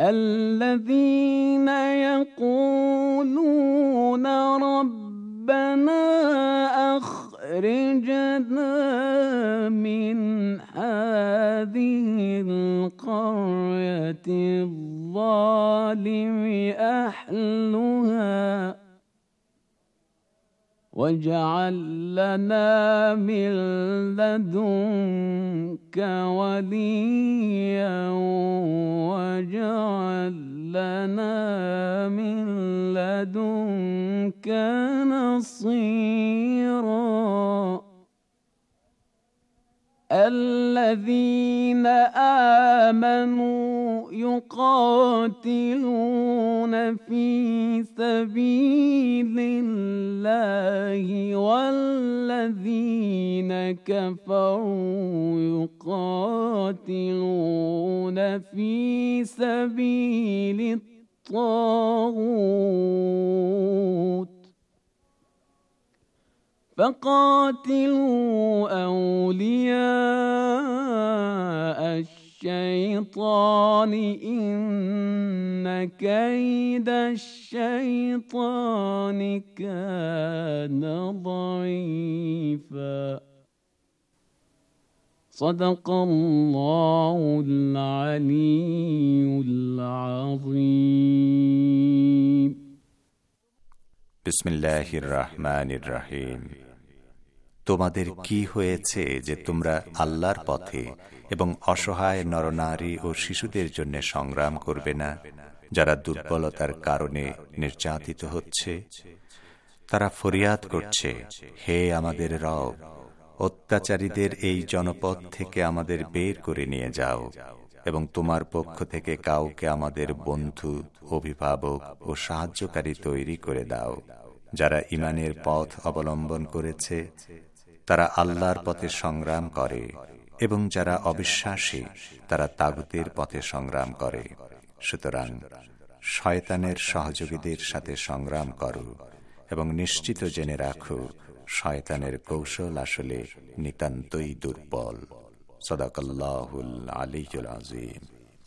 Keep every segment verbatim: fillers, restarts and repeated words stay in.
الذين يقولون ربنا أخرجنا من هذه القرية الظالم أهلها واجعل لنا من لدنك وليا واجعل لنا من لدنك نصيرا الذين آمنوا يقاتلون في سبيل الله والذين كفروا يقاتلون في سبيل الطاغوت فقاتلوا أولياء الشيطان إن كيد الشيطان كان ضعيفا صدق الله العلي العظيم বিসমিল্লাহির রহমানির রহিম। তোমাদের কি হয়েছে যে তোমরা আল্লাহর পথে এবং অসহায় নরনারী ও শিশুদের জন্য সংগ্রাম করবে না, যারা দুর্বলতার কারণে নির্যাতিত হচ্ছে? তারা ফরিয়াদ করছে, হে আমাদের রব, অত্যাচারীদের এই জনপদ থেকে আমাদের বের করে নিয়ে যাও এবং তোমার পক্ষ থেকে কাউকে আমাদের বন্ধু, অভিভাবক ও সাহায্যকারী তৈরি করে দাও। যারা ঈমানের পথ অবলম্বন করেছে তারা আল্লাহর পথে সংগ্রাম করে, এবং যারা অবিশ্বাসী তারা তাগুতের পথে সংগ্রাম করে। সুতরাং শয়তানের সহযোগীদের সাথে সংগ্রাম করো এবং নিশ্চিত জেনে রাখো, শয়তানের কৌশল আসলে নিতান্তই দুর্বল। সাদাকাল্লাহুল আলিয়্যুল আযীম।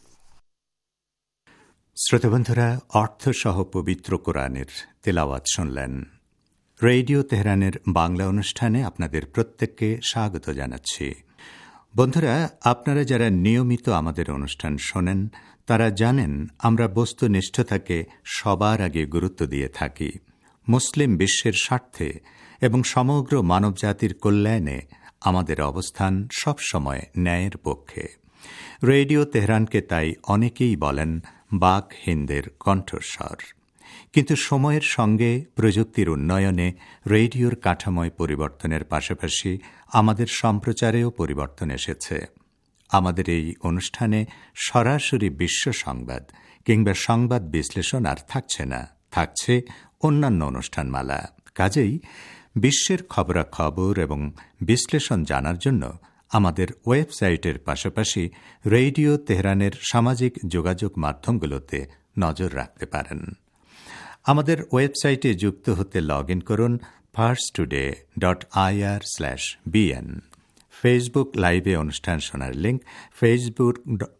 শ্রোতাবন্ধুরা, অর্থসহ পবিত্র কোরআনের তেলাওয়াত শুনলেন। রেডিও তেহরানের বাংলা অনুষ্ঠানে আপনাদের প্রত্যেককে স্বাগত জানাচ্ছি। বন্ধুরা, আপনারা যারা নিয়মিত আমাদের অনুষ্ঠান শোনেন তারা জানেন আমরা বস্তুনিষ্ঠতাকে সবার আগে গুরুত্ব দিয়ে থাকি। মুসলিম বিশ্বের স্বার্থে এবং সমগ্র মানবজাতির কল্যাণে আমাদের অবস্থান সবসময় ন্যায়ের পক্ষে। রেডিও তেহরানকে তাই অনেকেই বলেন বাক হিন্দের কণ্ঠস্বর। কিন্তু সময়ের সঙ্গে প্রযুক্তির উন্নয়নে রেডিওর কাঠামোয় পরিবর্তনের পাশাপাশি আমাদের সম্প্রচারেও পরিবর্তন এসেছে। আমাদের এই অনুষ্ঠানে সরাসরি বিশ্ব সংবাদ কিংবা সংবাদ বিশ্লেষণ আর থাকছে না, থাকছে অন্যান্য অনুষ্ঠানমালা। কাজেই বিশ্বের খবরাখবর এবং বিশ্লেষণ জানার জন্য আমাদের ওয়েবসাইটের পাশাপাশি রেডিও তেহরানের সামাজিক যোগাযোগ মাধ্যমগুলোতে নজর রাখতে পারেন। আমাদের ওয়েবসাইটে যুক্ত হতে লগ ইন করুন first today dot IR slash BN. Facebook লাইভে অনুষ্ঠান শোনার link Facebook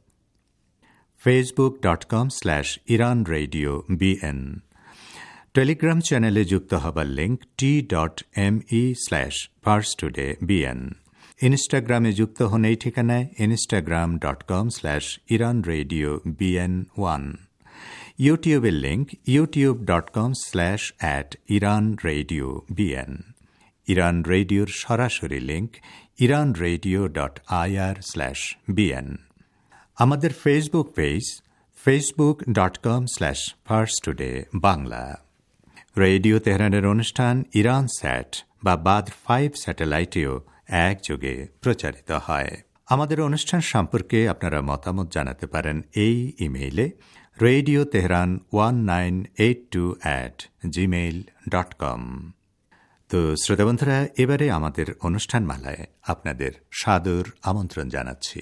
Facebook dot com slash Iran radio BN. Telegram চ্যানেলে যুক্ত হবার link T dot M E slash first today BN. ইনস্টাগ্রামে যুক্ত হন এই ঠিকানায় Instagram dot com slash Iran radio BN one. ইউটিউবের link YouTube dot com slash at Iran radio BN. Iran রেডিওর সরাসরি link Iran radio dot IR slash BN. আমাদের Facebook page Facebook dot com slash first today Bangla. Radio তেহরানের অনুষ্ঠান Iran স্যাট বা বাদ five স্যাটেলাইটেও একযোগে প্রচারিত হয়। আমাদের অনুষ্ঠান সম্পর্কে আপনারা মতামত জানাতে পারেন এই ইমেইলে radio Tehran one nine eight two at Gmail dot com. তো শ্রোতাবন্ধুরা, এবারে আমাদের অনুষ্ঠানমালায় আপনাদের সাদর আমন্ত্রণ জানাচ্ছি।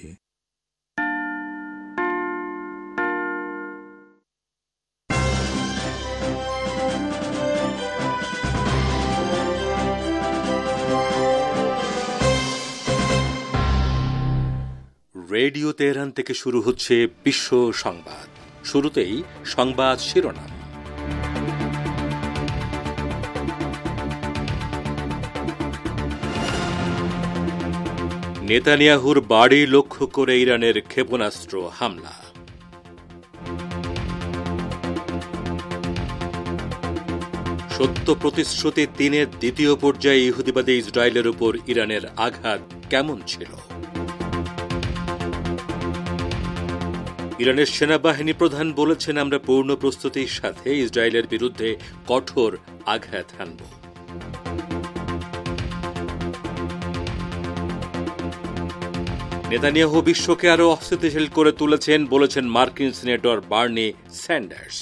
রেডিও তেহরান থেকে শুরু হচ্ছে বিশ্ব সংবাদ। শুরুতেই সংবাদ শিরোনাম। নেতানিয়াহুর বাড়ি লক্ষ্য করে ইরানের ক্ষেপণাস্ত্র হামলা। সত্য প্রতিশ্রুতি তিনের দ্বিতীয় পর্যায়ে ইহুদিবাদী ইসরায়েলের উপর ইরানের আঘাত কেমন ছিল? ইরানের সেনাবাহিনী প্রধান বলেছেন, আমরা পূর্ণ প্রস্তুতির সাথে ইসরায়েলের বিরুদ্ধে কঠোর আঘাত হানব। নেতানিয়াহু বিশ্বকে আরো অস্থিতিশীল করে তুলেছেন, বলেছেন মার্কিন সিনেটর বার্নি স্যান্ডার্স।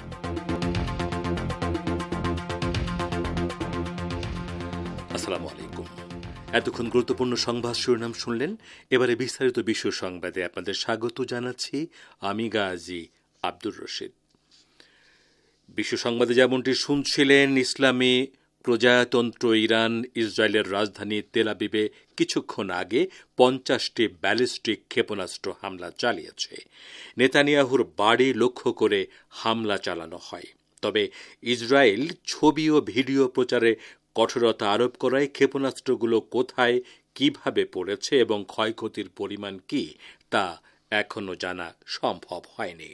আসসালামু আলাইকুম। এতক্ষণ গুরুত্বপূর্ণ সংবাদ শিরোনাম শুনলেন। এবারে বিস্তারিত বিশ্ব সংবাদে আপনাদের স্বাগত জানাচ্ছি আমি গাজী আব্দুর রশিদ। বিশ্ব সংবাদে যেমনটি শুনছিলেন, ইসলামী প্রজাতন্ত্র ইরান ইসরায়েলের রাজধানী তেল আবিবে কিছুক্ষণ আগে পঞ্চাশটি ব্যালিস্টিক ক্ষেপণাস্ত্র হামলা চালিয়েছে। নেতানিয়াহুর বাড়ি লক্ষ্য করে হামলা চালানো হয়। তবে ইসরায়েল ছবি ও ভিডিও প্রচারে কঠোরতা আরোপ করায় ক্ষেপণাস্ত্রগুলো কোথায়, কিভাবে পড়েছে এবং ক্ষয়ক্ষতির পরিমাণ কি তা এখনো জানা সম্ভব হয়নি।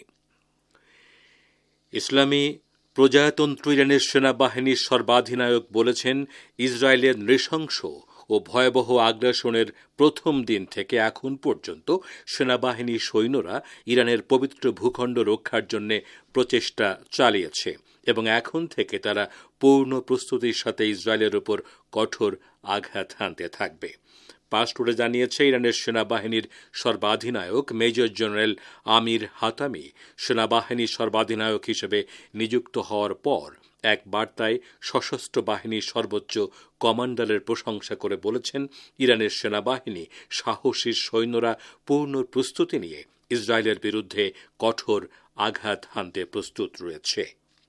ইসলামী প্রজাতন্ত্র ইরানের সেনাবাহিনীর সর্বাধিনায়ক বলেছেন, ইসরায়েলের নৃশংস ও ভয়াবহ আগ্রাসনের প্রথম দিন থেকে এখন পর্যন্ত সেনাবাহিনীর সৈন্যরা ইরানের পবিত্র ভূখণ্ড রক্ষার জন্য প্রচেষ্টা চালিয়েছে এবং এখন থেকে তারা পূর্ণ প্রস্তুতির সাথে ইসরায়েলের উপর কঠোর আঘাত হানতে থাকবে। পাসপোর্টে জানিয়েছে ইরানের সেনাবাহিনীর সর্বাধিনায়ক মেজর জেনারেল আমির হাতামি সেনাবাহিনীর সর্বাধিনায়ক হিসেবে নিযুক্ত হওয়ার পর এক বার্তায় সশস্ত্র বাহিনীর সর্বোচ্চ কমান্ডারের প্রশংসা করে বলেছেন, ইরানের সেনাবাহিনী সাহসী সৈন্যরা পূর্ণ প্রস্তুতি নিয়ে ইসরায়েলের বিরুদ্ধে কঠোর আঘাত হানতে প্রস্তুত রয়েছে।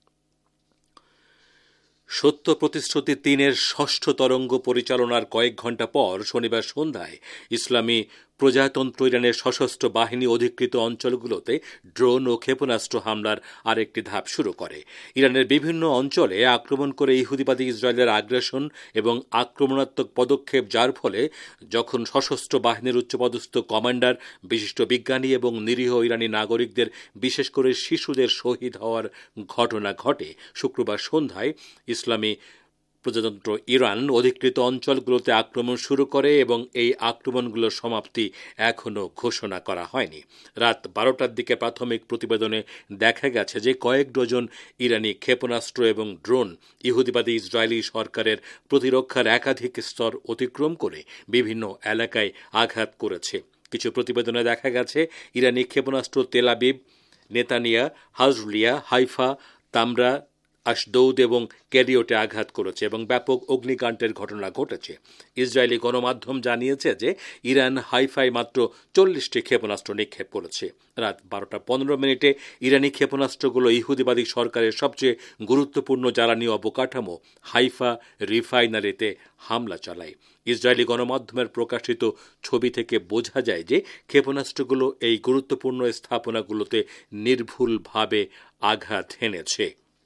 সত্য প্রতিশ্রুতি তিনের ষষ্ঠ তরঙ্গ পরিচালনার কয়েক ঘণ্টা পর শনিবার সন্ধ্যায় ইসলামী প্রজাতন্ত্র ইরানের সশস্ত্র বাহিনী অধিকৃত অঞ্চলগুলোতে ড্রোন ও ক্ষেপণাস্ত্র হামলার আরেকটি ধাপ শুরু করে। ইরানের বিভিন্ন অঞ্চলে আক্রমণ করে ইহুদিবাদী ইসরায়েলের আগ্রাসন এবং আক্রমণাত্মক পদক্ষেপ, যার ফলে যখন সশস্ত্র বাহিনীর উচ্চপদস্থ কমান্ডার, বিশিষ্ট বিজ্ঞানী এবং নিরীহ ইরানি নাগরিকদের, বিশেষ করে শিশুদের শহীদ হওয়ার ঘটনা ঘটে। শুক্রবার সন্ধ্যায় ইসলামী প্রজাতন্ত্র ইরান অধিকৃত অঞ্চলগুলোতে আক্রমণ শুরু করে এবং এই আক্রমণগুলোর সমাপ্তি এখনও ঘোষণা করা হয়নি। রাত বারোটার দিকে প্রাথমিক প্রতিবেদনে দেখা গেছে যে কয়েক ডজন ইরানি ক্ষেপণাস্ত্র এবং ড্রোন ইহুদিবাদী ইসরায়েলি সরকারের প্রতিরক্ষার একাধিক স্তর অতিক্রম করে বিভিন্ন এলাকায় আঘাত করেছে। কিছু প্রতিবেদনে দেখা গেছে ইরানি ক্ষেপণাস্ত্র তেল আবিব, নেতানিয়া, হাজরুলিয়া, হাইফা, তামরা, আশদৌদ এবং ক্যারিওটে আঘাত করেছে এবং ব্যাপক অগ্নিকাণ্ডের ঘটনা ঘটেছে। ইসরায়েলি গণমাধ্যম জানিয়েছে যে ইরান হাইফায় মাত্র চল্লিশটি ক্ষেপণাস্ত্র নিক্ষেপ করেছে। রাত বারোটা পনেরো মিনিটে ইরানি ক্ষেপণাস্ত্রগুলো ইহুদিবাদী সরকারের সবচেয়ে গুরুত্বপূর্ণ জ্বালানি অবকাঠামো হাইফা রিফাইনারিতে হামলা চালায়। ইসরায়েলি গণমাধ্যমের প্রকাশিত ছবি থেকে বোঝা যায় যে ক্ষেপণাস্ত্রগুলো এই গুরুত্বপূর্ণ স্থাপনাগুলোতে নির্ভুলভাবে আঘাত হেনেছে।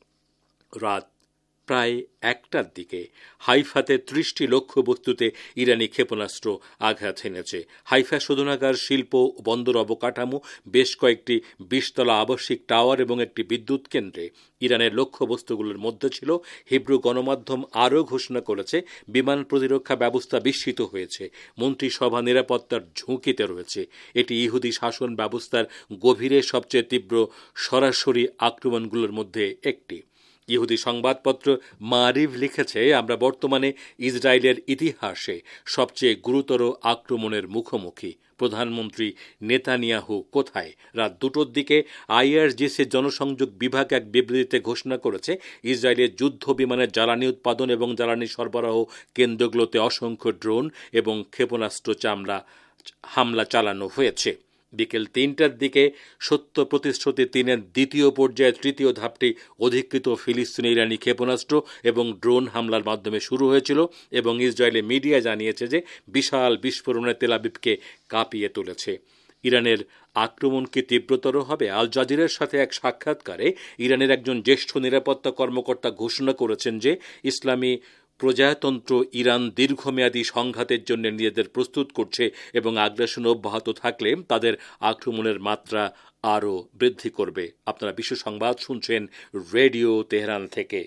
রাত প্রায় একটার দিকে হাইফাতে ত্রিশটি লক্ষ্যবস্তুতে ইরানি ক্ষেপণাস্ত্র আঘাত হেনেছে। হাইফা শোধনাগার, শিল্প, বন্দর অবকাঠামো, বেশ কয়েকটি বিশতলা আবাসিক টাওয়ার এবং একটি বিদ্যুৎ কেন্দ্রে ইরানের লক্ষ্যবস্তুগুলোর মধ্যে ছিল। হিব্রু গণমাধ্যম আরও ঘোষণা করেছে, বিমান প্রতিরক্ষা ব্যবস্থা বিস্মিত হয়েছে, মন্ত্রিসভা নিরাপত্তার ঝুঁকিতে রয়েছে। এটি ইহুদি শাসন ব্যবস্থার গভীরে সবচেয়ে তীব্র সরাসরি আক্রমণগুলোর মধ্যে একটি। ইহুদি সংবাদপত্র মারিভ লিখেছে, আমরা বর্তমানে ইসরায়েলের ইতিহাসে সবচেয়ে গুরুতর আক্রমণের মুখোমুখি। প্রধানমন্ত্রী নেতানিয়াহু কোথায়? রাত দুটোর দিকে আইআরজিসির জনসংযোগ বিভাগ এক বিবৃতিতে ঘোষণা করেছে, ইসরায়েলের যুদ্ধ বিমানের জ্বালানি উৎপাদন এবং জ্বালানি সরবরাহ কেন্দ্রগুলোতে অসংখ্য ড্রোন এবং ক্ষেপণাস্ত্র চামড়া হামলা চালানো হয়েছে। বিকেল তিনটার দিকে সত্য প্রতিশ্রুতি তিনের দ্বিতীয় পর্যায়ে তৃতীয় ধাপটি অধিকৃত ফিলিস্তিনি ইরানি ক্ষেপণাস্ত্র এবং ড্রোন হামলার মাধ্যমে শুরু হয়েছিল এবং ইসরায়েলি মিডিয়া জানিয়েছে যে বিশাল বিস্ফোরণে তেল আবিবকে কাঁপিয়ে তুলেছে। ইরানের আক্রমণ কি তীব্রতর হবে? আল জাজিরার সাথে এক সাক্ষাৎকারে ইরানের একজন জ্যেষ্ঠ নিরাপত্তা কর্মকর্তা ঘোষণা করেছেন যে ইসলামী প্রজাতন্ত্র ইরান দীর্ঘমেয়াদী সংঘাতের জন্য নিজেদের প্রস্তুত করছে এবং আগ্রাসন অব্যাহত থাকলে তাদের আক্রমণের মাত্রা আরও বৃদ্ধি করবে। আপনারা বিশ্ব সংবাদ শুনছেন রেডিও তেহরান থেকে।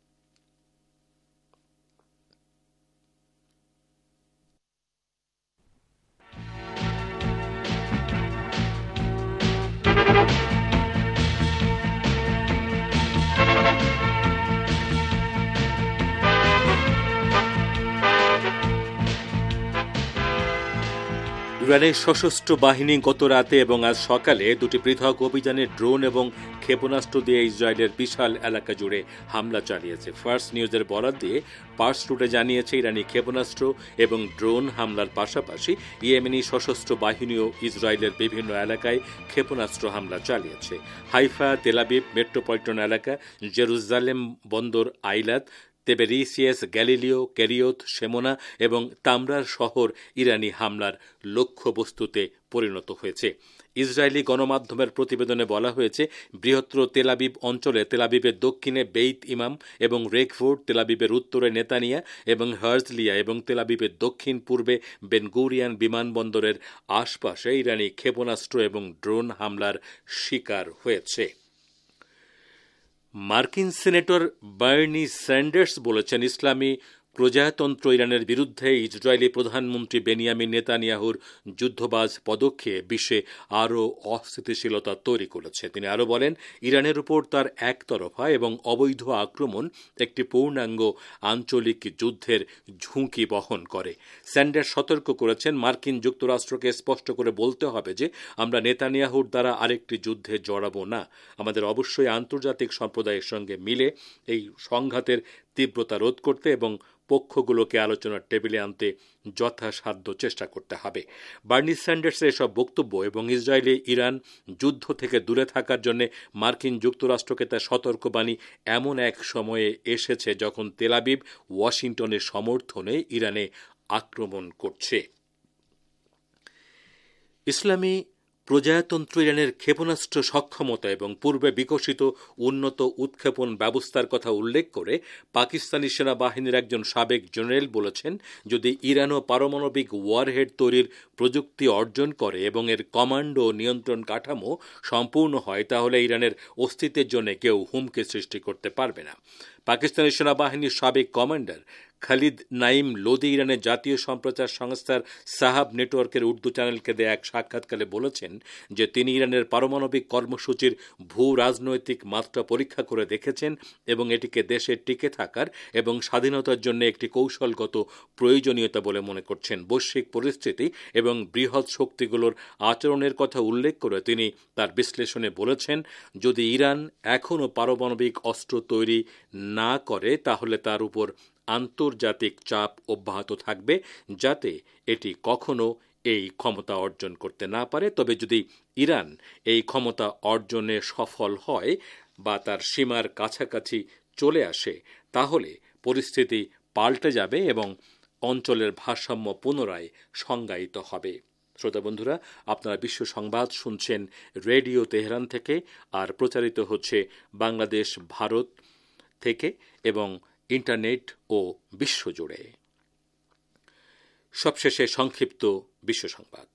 ইরানের সশস্ত্র বাহিনী গত রাতে এবং আজ সকালে দুটি পৃথক অভিযানে ড্রোন এবং ক্ষেপণাস্ত্র দিয়ে ইসরায়েলের বিশাল এলাকা জুড়ে হামলা চালিয়েছে। ফার্স্ট নিউজের বরাত দিয়ে পার্স রুটে জানিয়েছে ইরানি ক্ষেপণাস্ত্র এবং ড্রোন হামলার পাশাপাশি ইয়েমেনি সশস্ত্র বাহিনীও ইসরায়েলের বিভিন্ন এলাকায় ক্ষেপণাস্ত্র হামলা চালিয়েছে। হাইফা, তেলাবিব মেট্রোপলিটন এলাকা, জেরুজালেম বন্দর, আইলাত, তেবেরিসিয়াস, গ্যালিলিও, কেরিয়ত, শেমোনা এবং তামরার শহর ইরানি হামলার লক্ষ্যবস্তুতে পরিণত হয়েছে। ইসরায়েলি গণমাধ্যমের প্রতিবেদনে বলা হয়েছে, বৃহত্তর তেলাবিব অঞ্চলে তেলাবিবের দক্ষিণে বেইত ইমাম এবং রেকফোর্ড, তেলাবিবের উত্তরে নেতানিয়া এবং হার্জলিয়া এবং তেলাবিবের দক্ষিণ পূর্বে বেনগুরিয়ান বিমানবন্দরের আশপাশে ইরানি ক্ষেপণাস্ত্র এবং ড্রোন হামলার শিকার হয়েছে। মার্কিন সিনেটর বার্নি স্যান্ডার্স বলেছেন, ইসলামী প্রজাতন্ত্র ইরানের বিরুদ্ধে ইসরায়েলি প্রধানমন্ত্রী বেনিয়ামিন নেতানিয়াহুর যুদ্ধবাজ পদক্ষেপ বিশ্বে আরও অস্থিতিশীলতা তৈরি করেছে। তিনি আরও বলেন, ইরানের উপর তার একতরফা এবং অবৈধ আক্রমণ একটি পূর্ণাঙ্গ আঞ্চলিক যুদ্ধের ঝুঁকি বহন করে। স্যান্ডার্স সতর্ক করেছেন, মার্কিন যুক্তরাষ্ট্রকে স্পষ্ট করে বলতে হবে যে আমরা নেতানিয়াহুর দ্বারা আরেকটি যুদ্ধে জড়াবো না। আমাদের অবশ্যই আন্তর্জাতিক সম্প্রদায়ের সঙ্গে মিলে এই সংঘাতের তীব্রতা রোধ করতে এবং পক্ষগুলোকে আলোচনার টেবিলে আনতে যথাসাধ্য চেষ্টা করতে হবে। বার্নি স্যান্ডার্সের এসব বক্তব্য এবং ইসরায়েলে ইরান যুদ্ধ থেকে দূরে থাকার জন্য মার্কিন যুক্তরাষ্ট্রকে তার সতর্কবাণী এমন এক সময়ে এসেছে যখন তেলাবিব ওয়াশিংটনের সমর্থনে ইরানে আক্রমণ করছে। ইসলামী প্রজাতন্ত্র ইরানের ক্ষেপণাস্ত্র সক্ষমতা এবং পূর্বে বিকশিত উন্নত উৎক্ষেপণ ব্যবস্থার কথা উল্লেখ করে পাকিস্তানি সেনাবাহিনীর একজন সাবেক জেনারেল বলেছেন, যদি ইরানও পারমাণবিক ওয়ারহেড তৈরির প্রযুক্তি অর্জন করে এবং এর কমান্ড ও নিয়ন্ত্রণ কাঠামো সম্পূর্ণ হয়, তাহলে ইরানের অস্তিত্বের জন্য কেউ হুমকি সৃষ্টি করতে পারবে না। পাকিস্তানি সেনাবাহিনীর সাবেক কমান্ডার খালিদ নাইম লোদি ইরানের জাতীয় সম্প্রচার সংস্থার সাহাব নেটওয়ার্কের উর্দু চ্যানেলকে দেয়া এক সাক্ষাৎকারে বলেছেন যে তিনি ইরানের পারমাণবিক কর্মসূচির ভূ রাজনৈতিক মাত্রা পরীক্ষা করে দেখেছেন এবং এটিকে দেশের টিকে থাকার এবং স্বাধীনতার জন্য একটি কৌশলগত প্রয়োজনীয়তা বলে মনে করছেন। বৈশ্বিক পরিস্থিতি এবং বৃহৎ শক্তিগুলোর আচরণের কথা উল্লেখ করে তিনি তার বিশ্লেষণে বলেছেন, যদি ইরান এখনও পারমাণবিক অস্ত্র তৈরি না করে তাহলে তার উপর আন্তর্জাতিক চাপ অব্যাহত থাকবে যাতে এটি কখনো এই ক্ষমতা অর্জন করতে না পারে। তবে যদি ইরান এই ক্ষমতা অর্জনে সফল হয় বা তার সীমার কাছাকাছি চলে আসে, তাহলে পরিস্থিতি পাল্টে যাবে এবং অঞ্চলের ভারসাম্য পুনরায় সংজ্ঞায়িত হবে। শ্রোতা বন্ধুরা, আপনারা বিশ্ব সংবাদ শুনছেন রেডিও তেহরান থেকে, আর প্রচারিত হচ্ছে বাংলাদেশ, ভারত থেকে এবং ইন্টারনেট ও বিশ্বজুড়ে। সবশেষে সংক্ষিপ্ত বিশ্ব সংবাদ।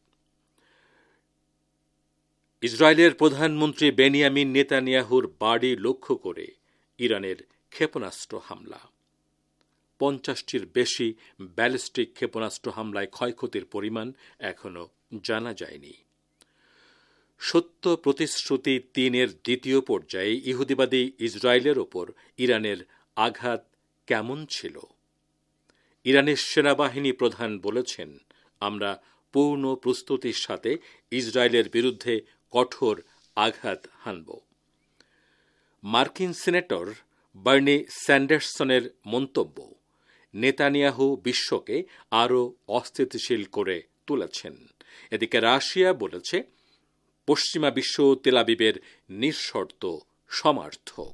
ইসরায়েলের প্রধানমন্ত্রী বেনিয়ামিন নেতানিয়াহুর বাড়ি লক্ষ্য করে ইরানের ক্ষেপণাস্ত্র হামলা। পঞ্চাশটির বেশি ব্যালিস্টিক ক্ষেপণাস্ত্র হামলায় ক্ষয়ক্ষতির পরিমাণ এখনও জানা যায়নি। সত্য প্রতিশ্রুতি তিনের দ্বিতীয় পর্যায়ে ইহুদিবাদী ইসরায়েলের ওপর ইরানের আঘাত কেমন ছিল? ইরানের সেনাবাহিনী প্রধান বলেছেন, আমরা পূর্ণ প্রস্তুতির সাথে ইসরায়েলের বিরুদ্ধে কঠোর আঘাত হানব। মার্কিন সিনেটর বার্নি স্যান্ডারসনের মন্তব্য, নেতানিয়াহু বিশ্বকে আরও অস্থিতিশীল করে তুলেছেন। এদিকে রাশিয়া বলেছে, পশ্চিমা বিশ্ব তেলাবিবের নিঃশর্ত সমর্থক।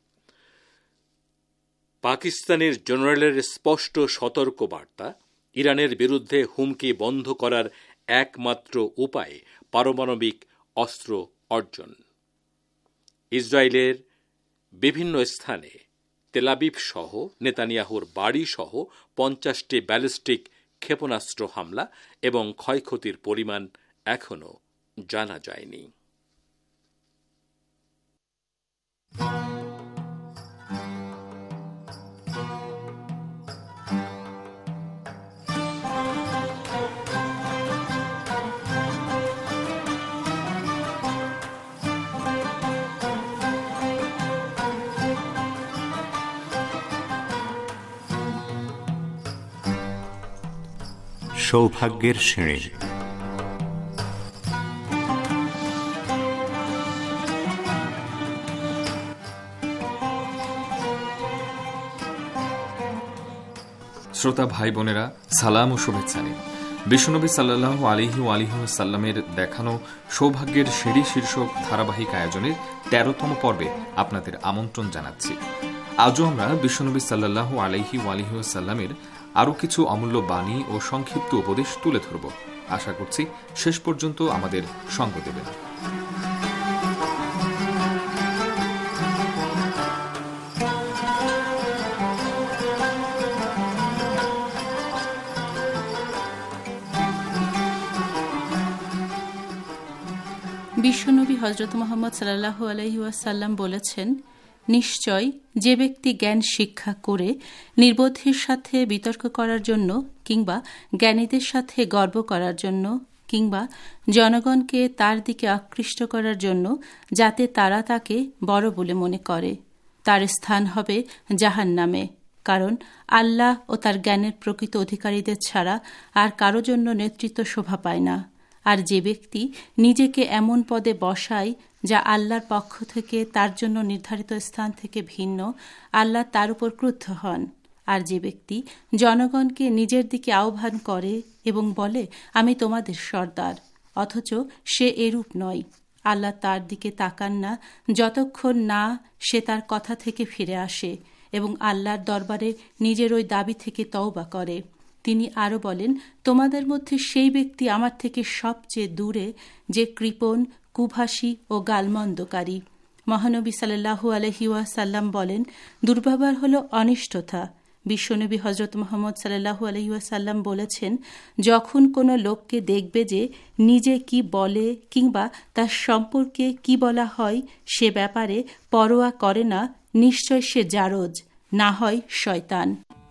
পাকিস্তানের জেনারেলের স্পষ্ট সতর্কবার্তা, ইরানের বিরুদ্ধে হুমকি বন্ধ করার একমাত্র উপায় পারমাণবিক অস্ত্র অর্জন। ইসরায়েলের বিভিন্ন স্থানে তেলাবিব সহ নেতানিয়াহুর বাড়ি সহ পঞ্চাশটি ব্যালিস্টিক ক্ষেপণাস্ত্র হামলা এবং ক্ষয়ক্ষতির পরিমাণ এখনও জানা যায়নি। সৌভাগ্যের সিঁড়ি। শ্রোতা ভাই বোনেরা, সালাম ও শুভেচ্ছা নিন। বিশ্বনবী সাল্লাল্লাহু আলাইহি ওয়া আলিহি ওয়াসাল্লামের দেখানো সৌভাগ্যের সিঁড়ি শীর্ষক ধারাবাহিক আয়োজনের তেরোতম পর্বে আপনাদের আমন্ত্রণ জানাচ্ছি। আজও আমরা বিশ্বনবী সাল্লাল্লাহু আলাইহি ওয়া আলিহি ওয়াসাল্লামের আরও কিছু অমূল্য বাণী ও সংক্ষিপ্ত উপদেশ তুলে ধরব। আশা করছি শেষ পর্যন্ত আমাদের সঙ্গ দেবেন। বিশ্বনবী হযরত মুহাম্মদ সাল্লাল্লাহু আলাইহি ওয়াসাল্লাম বলেছেন, নিশ্চয় যে ব্যক্তি জ্ঞান শিক্ষা করে নির্বোধের সাথে বিতর্ক করার জন্য কিংবা জ্ঞানীদের সাথে গর্ব করার জন্য কিংবা জনগণকে তার দিকে আকৃষ্ট করার জন্য যাতে তারা তাকে বড় বলে মনে করে, তার স্থান হবে জাহান্নামে। কারণ আল্লাহ ও তার জ্ঞানের প্রকৃত অধিকারীদের ছাড়া আর কারো জন্য নেতৃত্ব শোভা পায় না। আর যে ব্যক্তি নিজেকে এমন পদে বসায় যা আল্লাহর পক্ষ থেকে তার জন্য নির্ধারিত স্থান থেকে ভিন্ন, আল্লাহ তার উপর ক্রুদ্ধ হন। আর যে ব্যক্তি জনগণকে নিজের দিকে আহ্বান করে এবং বলে, আমি তোমাদের সর্দার, অথচ সে এরূপ নয়, আল্লাহ তার দিকে তাকান না যতক্ষণ না সে তার কথা থেকে ফিরে আসে এবং আল্লাহর দরবারে নিজের ওই দাবি থেকে তওবা করে। তিনি আরও বলেন, তোমাদের মধ্যে সেই ব্যক্তি আমার থেকে সবচেয়ে দূরে যে কৃপণ, কুভাষী ও গালমন্দকারী। মহানবী সাল্লাল্লাহু আলাইহি ওয়াসাল্লাম বলেন, দুর্ব্যবহার হল অনিষ্টতা। বিশ্বনবী হযরত মুহাম্মদ সাল্লাল্লাহু আলাইহি ওয়াসাল্লাম বলেছেন, যখন কোনো লোককে দেখবে যে নিজে কি বলে কিংবা তার সম্পর্কে কি বলা হয় সে ব্যাপারে পরোয়া করে না, নিশ্চয় সে জারজ, না হয় শয়তান।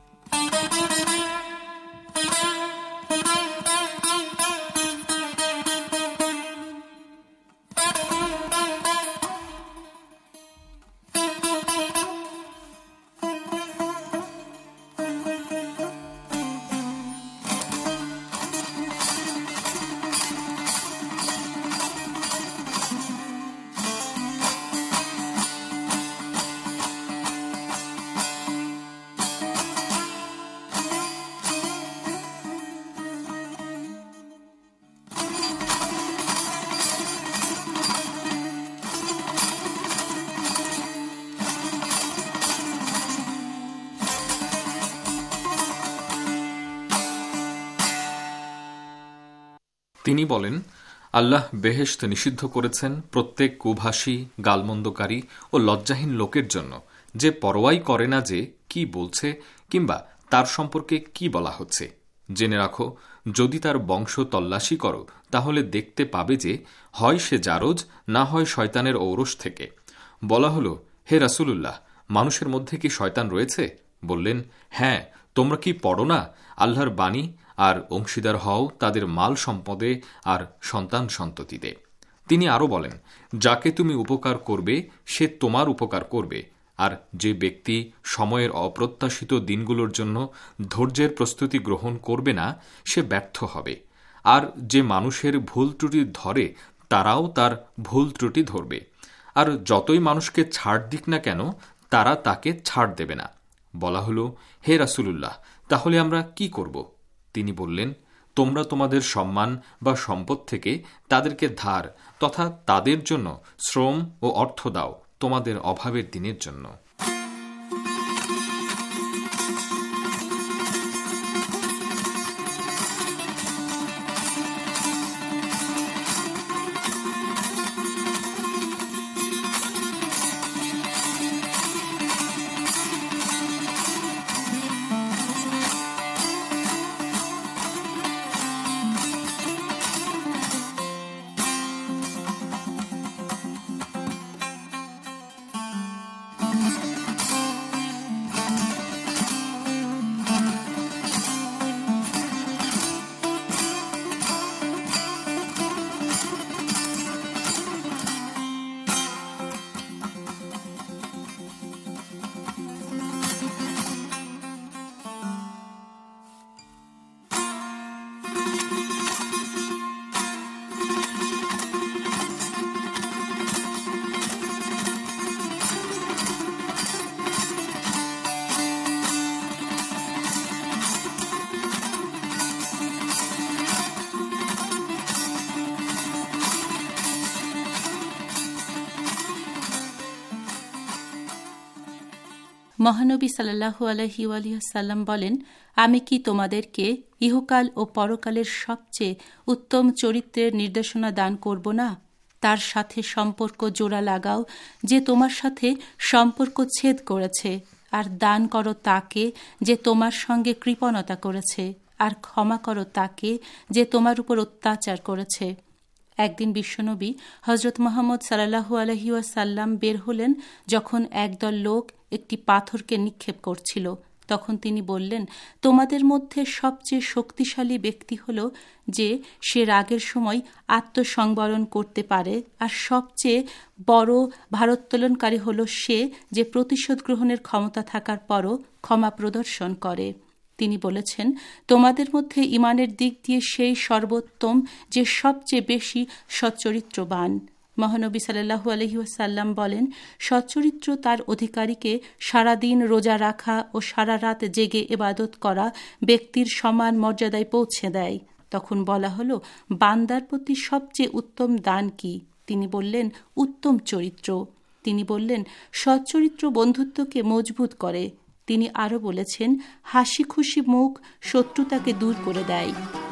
তিনি বলেন, আল্লাহ বেহেশত নিষিদ্ধ করেছেন প্রত্যেক কুভাষী, গালমন্দকারী ও লজ্জাহীন লোকের জন্য, যে পরোয়াই করে না যে কি বলছে কিংবা তার সম্পর্কে কি বলা হচ্ছে। জেনে রাখো, যদি তার বংশ তল্লাশি করো তাহলে দেখতে পাবে যে হয় সে জারজ, না হয় শয়তানের ঔরস থেকে। বলা হলো, হে রাসূলুল্লাহ, মানুষের মধ্যে কি শয়তান রয়েছে? বললেন, হ্যাঁ, তোমরা কি পড়ো না, আল্লাহর বাণী আর অংশীদার হও তাদের মাল সম্পদে আর সন্তান সন্ততিতে। তিনি আরও বলেন, যাকে তুমি উপকার করবে সে তোমার উপকার করবে, আর যে ব্যক্তি সময়ের অপ্রত্যাশিত দিনগুলোর জন্য ধৈর্যের প্রস্তুতি গ্রহণ করবে না সে ব্যর্থ হবে। আর যে মানুষের ভুল ত্রুটি ধরে তারাও তার ভুল ত্রুটি ধরবে। আর যতই মানুষকে ছাড় দিক না কেন তারা তাকে ছাড় দেবে না। বলা হলো, হে রাসূলুল্লাহ, তাহলে আমরা কি করব? তিনি বললেন, তোমরা তোমাদের সম্মান বা সম্পদ থেকে তাদেরকে ধার তথা তাদের জন্য শ্রম ও অর্থ দাও তোমাদের অভাবের দিনের জন্য। মহানবী সাল্লাল্লাহু আলাইহি ওয়াসাল্লাম বলেন, আমি কি তোমাদেরকে ইহকাল ও পরকালের সবচেয়ে উত্তম চরিত্রের নির্দেশনা দান করব না? তার সাথে সম্পর্ক জোড়া লাগাও যে তোমার সাথে সম্পর্ক ছেদ করেছে, আর দান করো তাকে যে তোমার সঙ্গে কৃপণতা করেছে, আর ক্ষমা করো তাকে যে তোমার উপর অত্যাচার করেছে। একদিন বিশ্বনবী হজরত মুহাম্মদ সাল্লাল্লাহু আলাইহি ওয়াসাল্লাম বের হলেন যখন একদল লোক একটি পাথরকে নিক্ষেপ করছিল। তখন তিনি বললেন, তোমাদের মধ্যে সবচেয়ে শক্তিশালী ব্যক্তি হল যে সে রাগের সময় আত্মসংবরণ করতে পারে, আর সবচেয়ে বড় ভারোত্তোলনকারী হল সে যে প্রতিশোধ গ্রহণের ক্ষমতা থাকার পরও ক্ষমা প্রদর্শন করে। তিনি বলেছেন, তোমাদের মধ্যে ইমানের দিক দিয়ে সেই সর্বোত্তম যে সবচেয়ে বেশি সচ্চরিত্রবান। মহানবী সাল্লাল্লাহু আলাইহি ওয়াসাল্লাম বলেন, সচ্চরিত্র তার অধিকারীকে সারাদিন রোজা রাখা ও সারা রাত জেগে ইবাদত করা ব্যক্তির সমান মর্যাদায় পৌঁছে দেয়। তখন বলা হলো, বান্দার প্রতি সবচেয়ে উত্তম দান কি? তিনি বললেন, উত্তম চরিত্র। তিনি বললেন, সচ্চরিত্র বন্ধুত্বকে মজবুত করে। তিনি আরও বলেছেন, হাসি খুশি মুখ শত্রুতাকে দূর করে দেয়।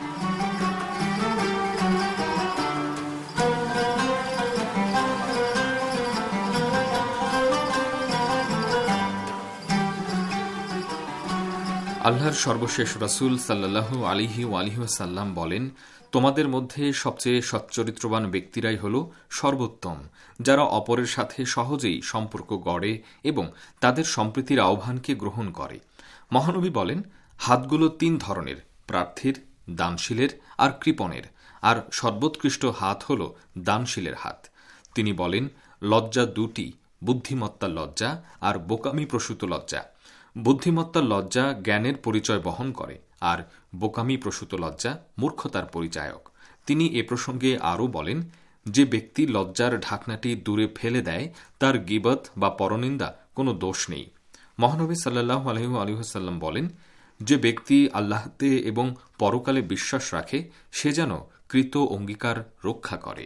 আল্লাহর সর্বশেষ রাসূল সাল্লাল্লাহু আলাইহি ওয়াসাল্লাম বলেন, তোমাদের মধ্যে সবচেয়ে সচ্চরিত্রবান ব্যক্তিরাই হল সর্বোত্তম, যারা অপরের সাথে সহজেই সম্পর্ক গড়ে এবং তাদের সম্প্রীতির আহ্বানকে গ্রহণ করে। মহানবী বলেন, হাতগুলো তিন ধরনের, প্রার্থীর, দানশীলের আর কৃপণের, আর সর্বোৎকৃষ্ট হাত হল দানশীলের হাত। তিনি বলেন, লজ্জা দুটি, বুদ্ধিমত্তার লজ্জা আর বোকামি প্রসূত লজ্জা। বুদ্ধিমত্তার লজ্জা জ্ঞানের পরিচয় বহন করে, আর বোকামি প্রসূত লজ্জা মূর্খতার পরিচায়ক। তিনি এ প্রসঙ্গে আরও বলেন, যে ব্যক্তি লজ্জার ঢাকনাটি দূরে ফেলে দেয় তার গীবত বা পরনিন্দা কোনো দোষ নেই। মহানবী সাল্লাল্লাহু আলাইহি ওয়াসাল্লাম বলেন, যে ব্যক্তি আল্লাহতে এবং পরকালে বিশ্বাস রাখে সে যেন কৃত অঙ্গীকার রক্ষা করে।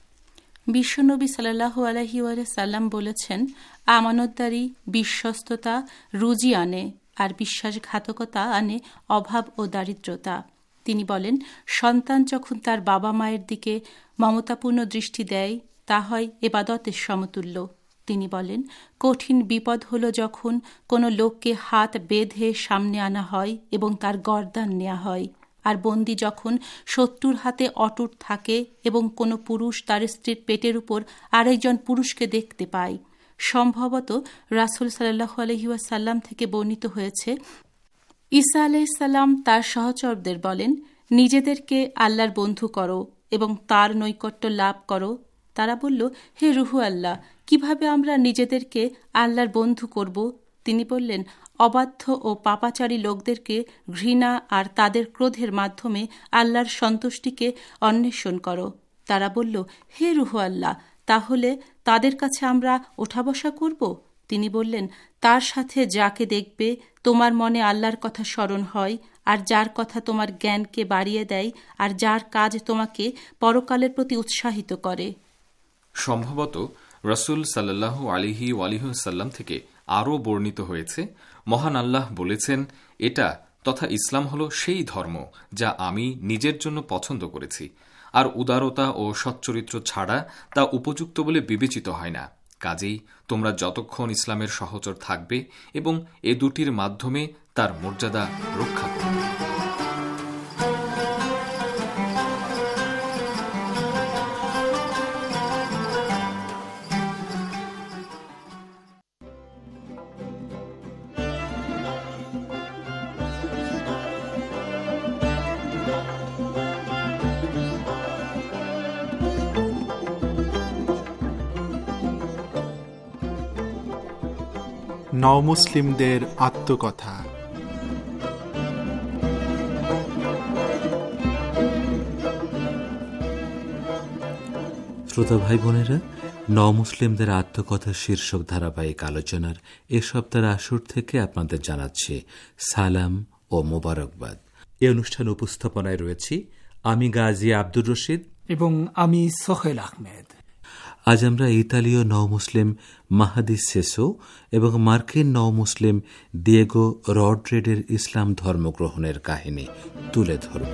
বিশ্বনবী সাল্লাল্লাহু আলাইহি ওয়াসাল্লাম বলেছেন, আমানতদারি বিশ্বস্ততা রুজি আনে, আর বিশ্বাসঘাতকতা আনে অভাব ও দারিদ্রতা। তিনি বলেন, সন্তান যখন তার বাবা মায়ের দিকে মমতাপূর্ণ দৃষ্টি দেয় তা হয় ইবাদতের সমতুল্য। তিনি বলেন, কঠিন বিপদ হল যখন কোনো লোককে হাত বেঁধে সামনে আনা হয় এবং তার গর্দান নেওয়া হয়, আর বন্দী যখন শত্রুর হাতে অটুট থাকে এবং কোনো পুরুষ তার স্ত্রীর পেটের উপর আরেকজন পুরুষকে দেখতে পায়। সম্ভবত রাসূল সাল্লাল্লাহু আলাইহি ওয়াসাল্লাম থেকে বর্ণিত হয়েছে, ঈসা আলাইহিস সালাম তার সহচরদের বলেন, নিজেদেরকে আল্লাহর বন্ধু করো এবং তার নৈকট্য লাভ করো। তারা বলল, হে রুহু আল্লাহ, কিভাবে আমরা নিজেদেরকে আল্লাহর বন্ধু করব? তিনি বললেন, অবাধ্য ও পাপাচারী লোকদেরকে ঘৃণা আর তাদের ক্রোধের মাধ্যমে আল্লাহর সন্তুষ্টিকে অন্বেষণ করো। তারা বলল, হে রুহু আল্লাহ, তাহলে তাদের কাছে আমরা ওঠা বসা করব? তিনি বললেন, তার সাথে যাকে দেখবে তোমার মনে আল্লাহর কথা স্মরণ হয়, আর যার কথা তোমার জ্ঞানকে বাড়িয়ে দেয়, আর যার কাজ তোমাকে পরকালের প্রতি উৎসাহিত করে। সম্ভবত রাসূল সাল্লাল্লাহু আলাইহি ওয়াসাল্লাম থেকে আরও বর্ণিত হয়েছে, মহান আল্লাহ বলেছেন, এটা তথা ইসলাম হল সেই ধর্ম যা আমি নিজের জন্য পছন্দ করেছি, আর উদারতা ও সচ্চরিত্র ছাড়া তা উপযুক্ত বলে বিবেচিত হয় না। কাজেই তোমরা যতক্ষণ ইসলামের সহচর থাকবে এবং এ দুটির মাধ্যমে তার মর্যাদা রক্ষা করবে। নওমুসলিমদের আত্মকথা। শ্রোতা ভাই বোনেরা, নওমুসলিমদের আত্মকথা শীর্ষক ধারাবাহিক আলোচনার এ সপ্তাহের আসর থেকে আপনাদের জানাচ্ছি সালাম ও মোবারকবাদ। এ অনুষ্ঠান উপস্থাপনায় রয়েছি আমি গাজী আব্দুর রশিদ এবং আমি সোহেল আহমেদ। আজ আমরা ইতালীয় নও মুসলিম মাহাদি সেসো এবং মার্কিন নও মুসলিম দিয়েগো রড্রেডের ইসলাম ধর্মগ্রহণের কাহিনী তুলে ধরব।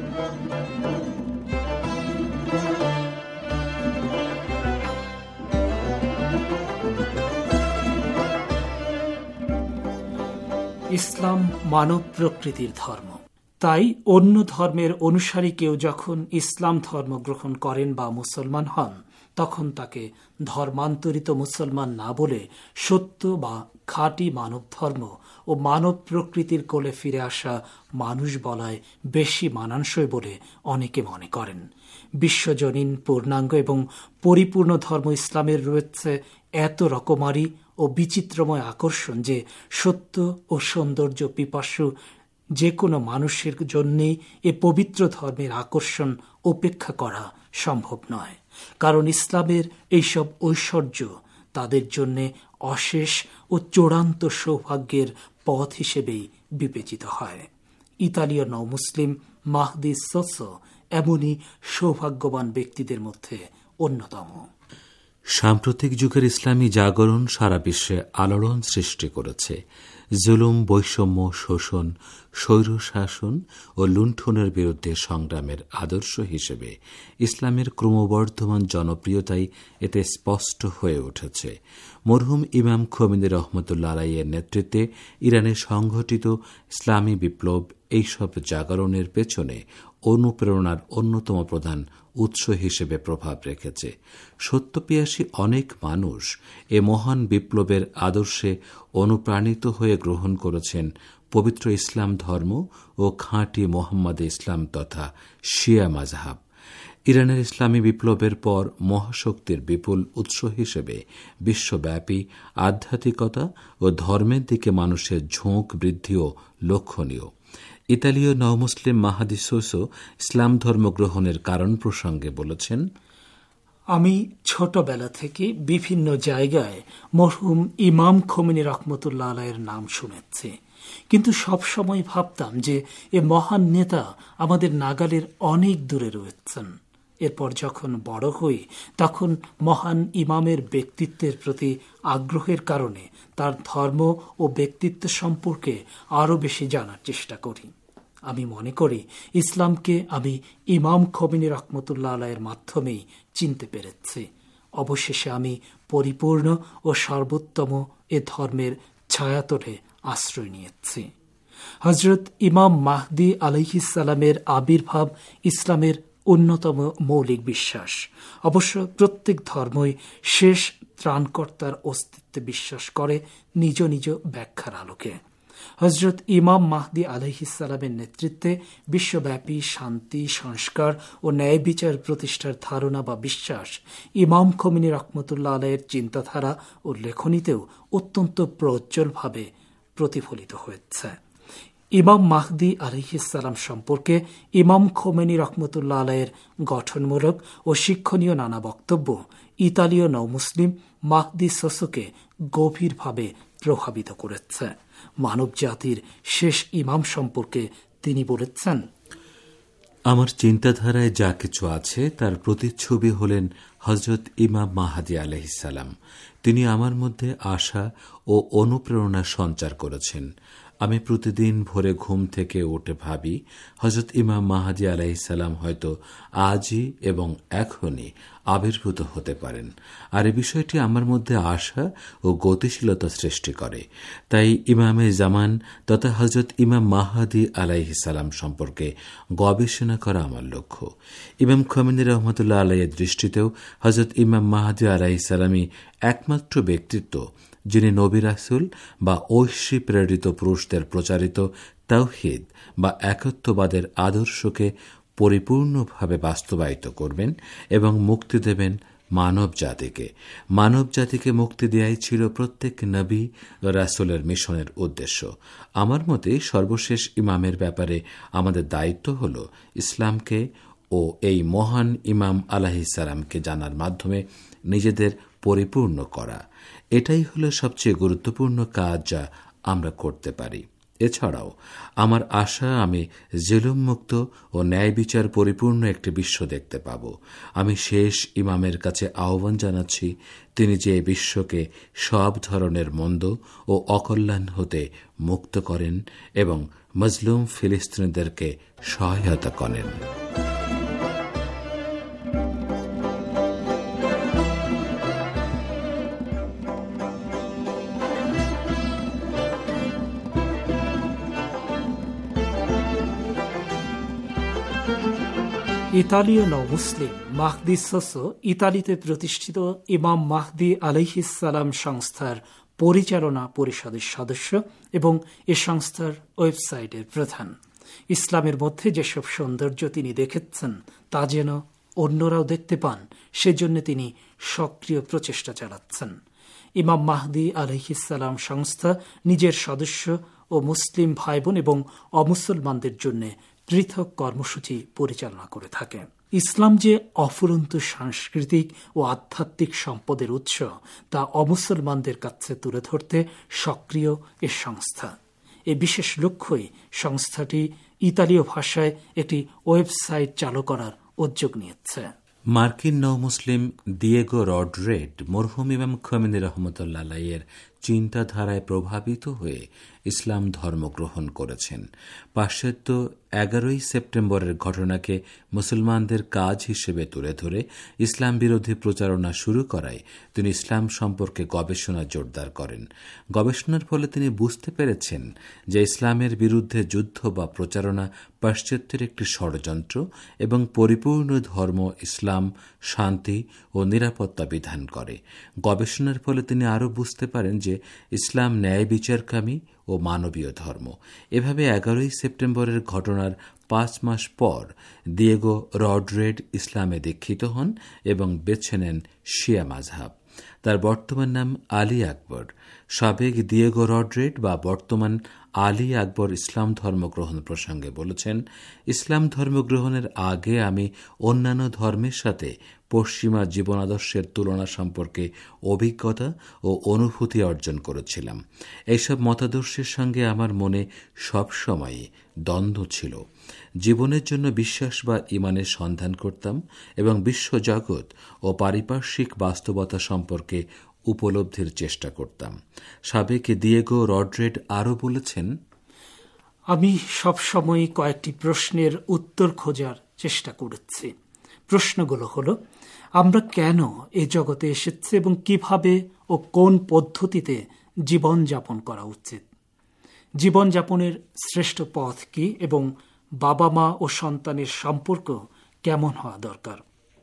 ইসলাম মানব প্রকৃতির ধর্ম, তাই অন্য ধর্মের অনুসারী কেউ যখন ইসলাম ধর্ম গ্রহণ করেন বা মুসলমান হন, তখন তাকে ধর্মান্তরিত মুসলমান না বলে সত্য বা খাঁটি মানব ধর্ম ও মানব প্রকৃতির কোলে ফিরে আসা মানুষ বলায় বেশি মানানসই বলে অনেকে মনে করেন। বিশ্বজনীন পূর্ণাঙ্গ এবং পরিপূর্ণ ধর্ম ইসলামের রয়েছে এত রকমারি ও বিচিত্রময় আকর্ষণ যে সত্য ও সৌন্দর্য পিপাসু যে কোনো মানুষের জন্যেই এ পবিত্র ধর্মের আকর্ষণ উপেক্ষা করা সম্ভব নয়। কারণ ইসলামের এইসব ঐশ্বর্য তাদের জন্য অশেষ ও চূড়ান্ত সৌভাগ্যের পথ হিসেবেই বিবেচিত হয়। ইতালীয় নও মুসলিম মাহদি সোসো এমনই সৌভাগ্যবান ব্যক্তিদের মধ্যে অন্যতম। সাম্প্রতিক যুগের ইসলামী জাগরণ সারা বিশ্বে আলোড়ন সৃষ্টি করেছে। জুলুম, বৈষম্য, শোষণ, স্বৈরশাসন ও লুণ্ঠনের বিরুদ্ধে সংগ্রামের আদর্শ হিসেবে ইসলামের ক্রমবর্ধমান জনপ্রিয়তাই এতে স্পষ্ট হয়ে উঠেছে। মরহুম ইমাম খোমেনি রহমতুল্লাহ আলাইহির নেতৃত্বে ইরানে সংঘটিত ইসলামী বিপ্লব এইসব জাগরণের পেছনে অনুপ্রেরণার অন্যতম প্রধান উৎস হিসেবে প্রভাব রেখেছে। সত্যপিয়াসী অনেক মানুষ এ মহান বিপ্লবের আদর্শে অনুপ্রাণিত হয়ে গ্রহণ করেছেন পবিত্র ইসলাম ধর্ম ও খাঁটি মোহাম্মদী ইসলাম তথা শিয়া মাযহাব। ইরানের ইসলামী বিপ্লবের পর মহাশক্তির বিপুল উৎস হিসেবে বিশ্বব্যাপী আধ্যাত্মিকতা ও ধর্মের দিকে মানুষের ঝোঁক বৃদ্ধিও লক্ষণীয়। ইতালীয় নও মুসলিম মাহাদি সোসো ইসলাম ধর্ম গ্রহণের কারণ প্রসঙ্গে বলেছেন, আমি ছোটবেলা থেকে বিভিন্ন জায়গায় মরহুম ইমাম খোমেনি রহমতুল্লাহ আলাইহির নাম শুনেছি, কিন্তু সবসময় ভাবতাম যে এ মহান নেতা আমাদের নাগালের অনেক দূরে রয়েছেন। এরপর যখন বড় হই তখন মহান ইমামের ব্যক্তিত্বের প্রতি আগ্রহের কারণে তার ধর্ম ও ব্যক্তিত্ব সম্পর্কে আরও বেশি জানার চেষ্টা করি। আমি মনে করি ইসলামকে আমি ইমাম খোমেনি রহমতুল্লাহ আলাইহির মাধ্যমেই চিনতে পেরেছি। অবশেষে আমি পরিপূর্ণ ও সর্বোত্তম এ ধর্মের ছায়াতলে আশ্রয় নিয়েছি। হজরত ইমাম মাহদি আলাইহিস সালামের আবির্ভাব ইসলামের অন্যতম মৌলিক বিশ্বাস। অবশ্য প্রত্যেক ধর্মই শেষ ত্রাণকর্তার অস্তিত্বে বিশ্বাস করে নিজ নিজ ব্যাখ্যার আলোকে। হজরত ইমাম মাহদি আলাইহিস সালামের নেতৃত্বে বিশ্বব্যাপী শান্তি, সংস্কার ও ন্যায় বিচার প্রতিষ্ঠার ধারণা বা বিশ্বাস ইমাম খোমেনি রহমতুল্লাহ আলাইহির চিন্তাধারা ও লেখনীতেও অত্যন্ত প্রজ্জ্বলভাবে প্রতিফলিত হয়েছে। ইমাম মাহদি আলাইহিস সালাম সম্পর্কে ইমাম খোমেনি রহমতুল্লাহ আলাইহির গঠনমূলক ও শিক্ষণীয় নানা বক্তব্য ইতালীয় নও মুসলিম মাহদি সোসোকে গভীরভাবে প্রভাবিত করেছে। মানব জাতির শেষ ইমাম সম্পর্কে তিনি বলেছেন, আমার চিন্তাধারায় যা কিছু আছে তার প্রতিচ্ছবি হলেন হজরত ইমাম মাহাদি আলাইহিস সালাম। তিনি আমার মধ্যে আশা ও অনুপ্রেরণা সঞ্চার করেছেন। আমি প্রতিদিন ভোরে ঘুম থেকে উঠে ভাবি হজরত ইমাম মাহাদি আলাইহিস সালাম হয়তো আজই এবং এখনই আবির্ভূত হতে পারেন, আর এই বিষয়টি আমার মধ্যে আশা ও গতিশীলতা সৃষ্টি করে। তাই ইমামে জামান তথা হজরত ইমাম মাহাদি আলাইহিস সালাম সম্পর্কে গবেষণা করা আমার লক্ষ্য। ইমাম খোমেনি রহমতুল্লাহ আলাইহির দৃষ্টিতেও হজরত ইমাম মাহাদি আলাইহিস সালামই একমাত্র ব্যক্তিত্ব যিনি নবী রাসূল বা ঐশী প্রেরিত পুরুষদের প্রচারিত তাওহীদ বা একত্ববাদের আদর্শকে পরিপূর্ণভাবে বাস্তবায়িত করবেন এবং মুক্তি দেবেন মানব জাতিকে। মানব জাতিকে মুক্তি দেয়াই ছিল প্রত্যেক নবী ও রাসূলের মিশনের উদ্দেশ্য। আমার মতে সর্বশেষ ইমামের ব্যাপারে আমাদের দায়িত্ব হল ইসলামকে ও এই মহান ইমাম আলাইহিস সালামকে জানার মাধ্যমে নিজেদের পরিপূর্ণ করা। এটাই হলো সবচেয়ে গুরুত্বপূর্ণ কাজ যা আমরা করতে পারি। এছাড়াও আমার আশা আমি জুলুমমুক্ত ও ন্যায় বিচার পরিপূর্ণ একটি বিশ্ব দেখতে পাব। আমি শেষ ইমামের কাছে আহ্বান জানাচ্ছি, তিনি যে বিশ্বকে সব ধরনের মন্দ ও অকল্যাণ হতে মুক্ত করেন এবং মজলুম ফিলিস্তিনিদেরকে সহায়তা করেন। ইতালীয় নও-মুসলিম মাহদি সোসো ইতালিতে প্রতিষ্ঠিত ইমাম মাহদি আলাইহিসসালাম সংস্থার পরিচালনা পরিষদের সদস্য এবং এ সংস্থার ওয়েবসাইটের প্রধান। ইসলামের মধ্যে যেসব সৌন্দর্য তিনি দেখেছেন তা যেন অন্যরাও দেখতে পান, সেজন্য তিনি সক্রিয় প্রচেষ্টা চালাচ্ছেন। ইমাম মাহদি আলাইহিসসালাম সংস্থা নিজের সদস্য ও মুসলিম ভাই বোন এবং অমুসলমানদের জন্য পৃথক কর্মসূচি পরিচালনা করে থাকে। ইসলাম যে অফুরন্ত সাংস্কৃতিক ও আধ্যাত্মিক সম্পদের উৎস তা অমুসলমানদের কাছে তুলে ধরতে সক্রিয় এ সংস্থা। এ বিশেষ লক্ষ্যই সংস্থাটি ইতালীয় ভাষায় একটি ওয়েবসাইট চালু করার উদ্যোগ নিয়েছে। মার্কিন নৌ মুসলিম দিয়েগো রড্রেড মরহুম ইমাম খোমেনি রহমতুল্লাহ আলাইহির চিন্তাধারায় প্রভাবিত হয়ে ইসলাম ধর্ম গ্রহণ করেছেন। পাশ্চাত্য এগারোই সেপ্টেম্বরের ঘটনাকে মুসলমানদের কাজ হিসেবে তুলে ধরে ইসলাম বিরোধী প্রচারণা শুরু করায় তিনি ইসলাম সম্পর্কে গবেষণা জোরদার করেন। গবেষণার ফলে তিনি বুঝতে পেরেছেন যে ইসলামের বিরুদ্ধে যুদ্ধ বা প্রচারণা পাশ্চাত্যের একটি ষড়যন্ত্র এবং পরিপূর্ণ ধর্ম ইসলাম শান্তি ও নিরাপত্তা বিধান করে। গবেষণার ফলে তিনি আরও বুঝতে পারেন যে ইসলাম ন্যায় বিচারকামী ও মানবীয় ধর্ম। এভাবে এগারোই সেপ্টেম্বরের ঘটনার পাঁচ মাস পর দিয়েগো রড্রেড ইসলামে দীক্ষিত হন এবং বেছে নেন শিয়া মাযহাব। তার বর্তমান নাম আলী আকবর। সাবেক দিয়েগো রড্রেড বা বর্তমান আলী আকবর ইসলাম ধর্ম গ্রহণ প্রসঙ্গে বলেছেন, ইসলাম ধর্ম গ্রহণের আগে আমি অন্যান্য ধর্মের সাথে পশ্চিমা জীবনাদর্শের তুলনা সম্পর্কে অভিজ্ঞতা ও অনুভূতি অর্জন করেছিলাম। এইসব মতাদর্শের সঙ্গে আমার মনে সবসময়ই দ্বন্দ্ব ছিল। জীবনের জন্য বিশ্বাস বা ইমানের সন্ধান করতাম এবং বিশ্বজগৎ ও পারিপার্শ্বিক বাস্তবতা সম্পর্কে উপলব্ধির চেষ্টা করতাম। সাবেক দিয়েগো রড্রেড আরও বলেছেন, আমি সবসময় কয়েকটি প্রশ্নের উত্তর খোঁজার চেষ্টা করেছি। প্রশ্নগুলো হলো, আমরা কেন এ জগতে এসেছি এবং কিভাবে ও কোন পদ্ধতিতে জীবনযাপন করা উচিত, জীবনযাপনের শ্রেষ্ঠ পথ কি এবং বাবা মা ও সন্তানের সম্পর্ক কেমন হওয়া দরকার।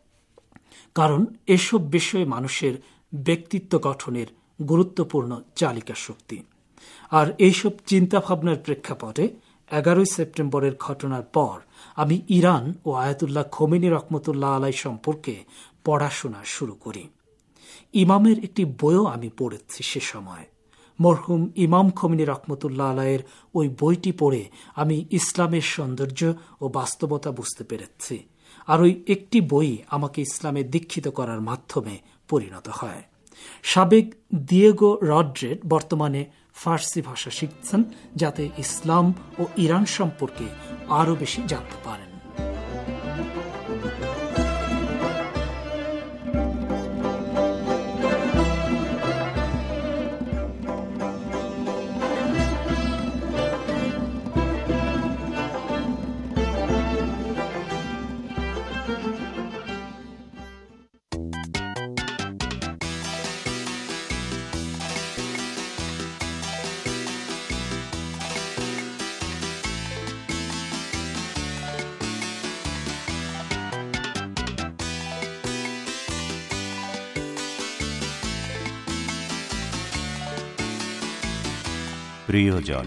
কারণ এসব বিষয়ে মানুষের ব্যক্তিত্ব গঠনের গুরুত্বপূর্ণ চালিকা শক্তি। আর এইসব চিন্তাভাবনার প্রেক্ষাপটে এগারোই সেপ্টেম্বরের ঘটনার পর আমি ইরান ও আয়াতুল্লাহ খোমেনি রহমতুল্লাহ আলাই সম্পর্কে পড়াশোনা শুরু করি। ইমামের একটি বইও আমি পড়েছি সে সময়। মরহুম ইমাম খোমেনি রহমতুল্লাহ আলাইয়ের ওই বইটি পড়ে আমি ইসলামের সৌন্দর্য ও বাস্তবতা বুঝতে পেরেছি। আর ওই একটি বই আমাকে ইসলামে দীক্ষিত করার মাধ্যমে পরিণত হয়। সাবেক দিয়েগো রড্রেড বর্তমানে ফার্সি ভাষা শিখছেন, যাতে ইসলাম ও ইরান সম্পর্কে আরও বেশি জানতে পারেন। প্রিয়জন।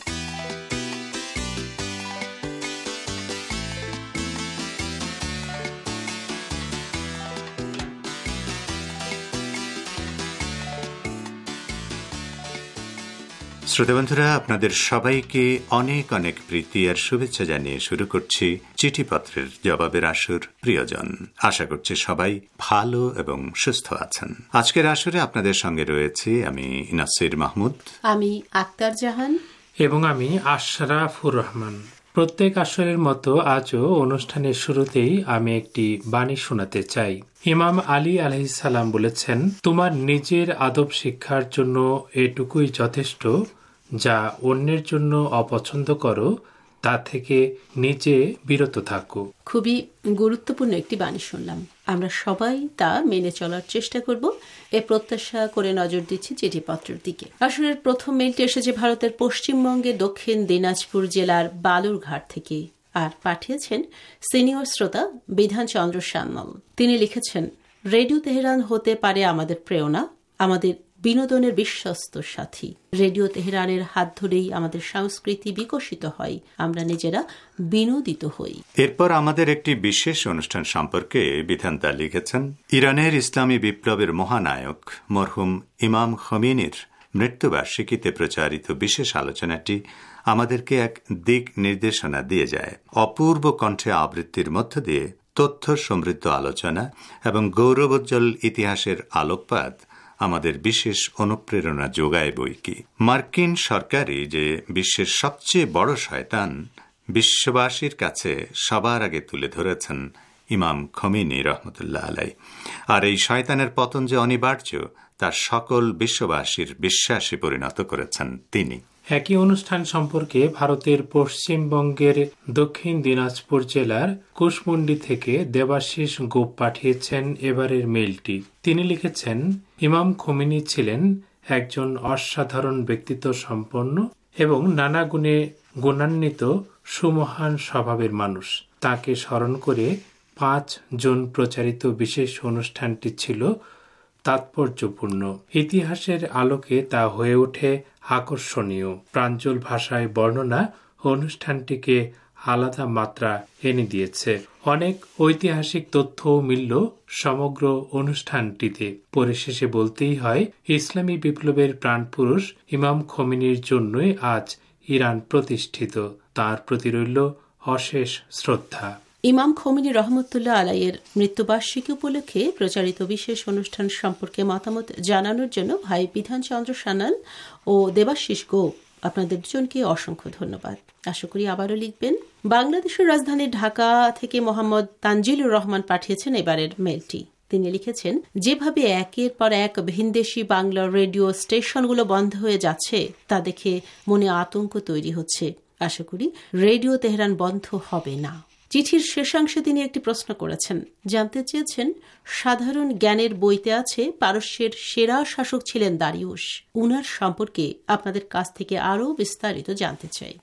শ্রোতাবন্ধুরা, আপনাদের সবাইকে অনেক অনেক প্রীতি আর শুভেচ্ছা জানিয়ে শুরু করছি চিঠিপত্রের জবাবের আসর প্রিয়জন। আশা করছি সবাই ভালো এবং সুস্থ আছেন। আজকের আসরে আপনাদের সঙ্গে রয়েছে আমি নাসির মাহমুদ, আমি আক্তার জাহান এবং আমি আশরাফুর রহমান। প্রত্যেক আসরের মতো আজও অনুষ্ঠানের শুরুতেই আমি একটি বাণী শোনাতে চাই। ইমাম আলী আলাইহিস সালাম বলেছেন, তোমার নিজের আদব শিক্ষার জন্য এটুকুই যথেষ্ট, যা অন্যের জন্য অপছন্দ করো তা থেকে নিজে বিরত থাকো। খুবই গুরুত্বপূর্ণ একটি বাণী শুনলাম। আমরা সবাই তা মেনে চলার চেষ্টা করব, এ প্রত্যাশা করে নজর দিচ্ছি চিঠিপত্রের দিকে। আসরের প্রথম মেইলটি এসেছে ভারতের পশ্চিমবঙ্গে দক্ষিণ দিনাজপুর জেলার বালুরঘাট থেকে, আর পাঠিয়েছেন সিনিয়র শ্রোতা বিধানচন্দ্র সান্যাল। তিনি লিখেছেন, রেডিও তেহরান হতে পারে আমাদের প্রেরণা, আমাদের বিনোদনের বিশ্বস্ত সাথী। রেডিও তেহরানের হাত ধরেই আমাদের সংস্কৃতি বিকশিত হয়, আমরা নিজেরা বিনোদিত হই। এরপর আমাদের একটি বিশেষ অনুষ্ঠান সম্পর্কে বিধানতা লিখেছেন, ইরানের ইসলামী বিপ্লবের মহানায়ক মরহুম ইমাম খোমেনির মৃত্যুবার্ষিকীতে প্রচারিত বিশেষ আলোচনাটি আমাদেরকে এক দিক নির্দেশনা দিয়ে যায়। অপূর্ব কণ্ঠে আবৃত্তির মধ্য দিয়ে তথ্য সমৃদ্ধ আলোচনা এবং গৌরবোজ্জ্বল ইতিহাসের আলোকপাত আমাদের বিশেষ অনুপ্রেরণা যোগায় বই কি। মার্কিন সরকারই যে বিশ্বের সবচেয়ে বড় শয়তান বিশ্ববাসীর কাছে সবার আগে তুলে ধরেছেন ইমাম খোমেনি রহমতুল্লাহ আলাই, আর এই শয়তানের পতন যে অনিবার্য তার সকল বিশ্ববাসীর বিশ্বাসে পরিণত করেছেন তিনি। একই অনুষ্ঠান সম্পর্কে ভারতের পশ্চিমবঙ্গের দক্ষিণ দিনাজপুর জেলার কুশমুন্ডি থেকে দেবাশিস গোপ পাঠিয়েছেন এবারের মেইলটি। তিনি লিখেছেন, ইমাম খোমেনি ছিলেন একজন অসাধারণ ব্যক্তিত্ব সম্পন্ন এবং নানা গুণে গুণান্বিত সুমহান স্বভাবের মানুষ। তাকে স্মরণ করে পাঁচ জুন প্রচারিত বিশেষ অনুষ্ঠানটি ছিল তাৎপর্যপূর্ণ। ইতিহাসের আলোকে তা হয়ে ওঠে আকর্ষণীয়। প্রাঞ্জল ভাষায় বর্ণনা অনুষ্ঠানটিকে আলাদা মাত্রা এনে দিয়েছে। অনেক ঐতিহাসিক তথ্যও মিলল সমগ্র অনুষ্ঠানটিতে। পরিশেষে বলতেই হয়, ইসলামী বিপ্লবের প্রাণপুরুষ ইমাম খোমেনির জন্যই আজ ইরান প্রতিষ্ঠিত। তার প্রতি রইল অশেষ শ্রদ্ধা। ইমাম খোমেনি রহমতুল্লাহ আলাইয়ের মৃত্যুবার্ষিকী উপলক্ষে প্রচারিত বিশেষ অনুষ্ঠান সম্পর্কে মতামত জানানোর জন্য ভাই বিধানচন্দ্র সান্যাল ও দেবাশিস গোপ, আপনাদের দুজনকে অসংখ্য ধন্যবাদ। আশা করি আবারও লিখবেন। বাংলাদেশের রাজধানী ঢাকা থেকে মোহাম্মদ তানজিলুর রহমান পাঠিয়েছেন এবারের মেলটি। তিনি লিখেছেন, যেভাবে একের পর এক ভিনদেশি বাংলা রেডিও স্টেশনগুলো বন্ধ হয়ে যাচ্ছে তা দেখে মনে আতঙ্ক তৈরি হচ্ছে। আশা করি রেডিও তেহরান বন্ধ হবে না। চিঠির শেষাংশে তিনি একটি প্রশ্ন করেছেন, জানতে চেয়েছেন, সাধারণ জ্ঞানের বইতে আছে পারস্যের সেরা শাসক ছিলেন দারিউশ। উনার সম্পর্কে আপনাদের কাছ থেকে আরও বিস্তারিত জানতে চাই।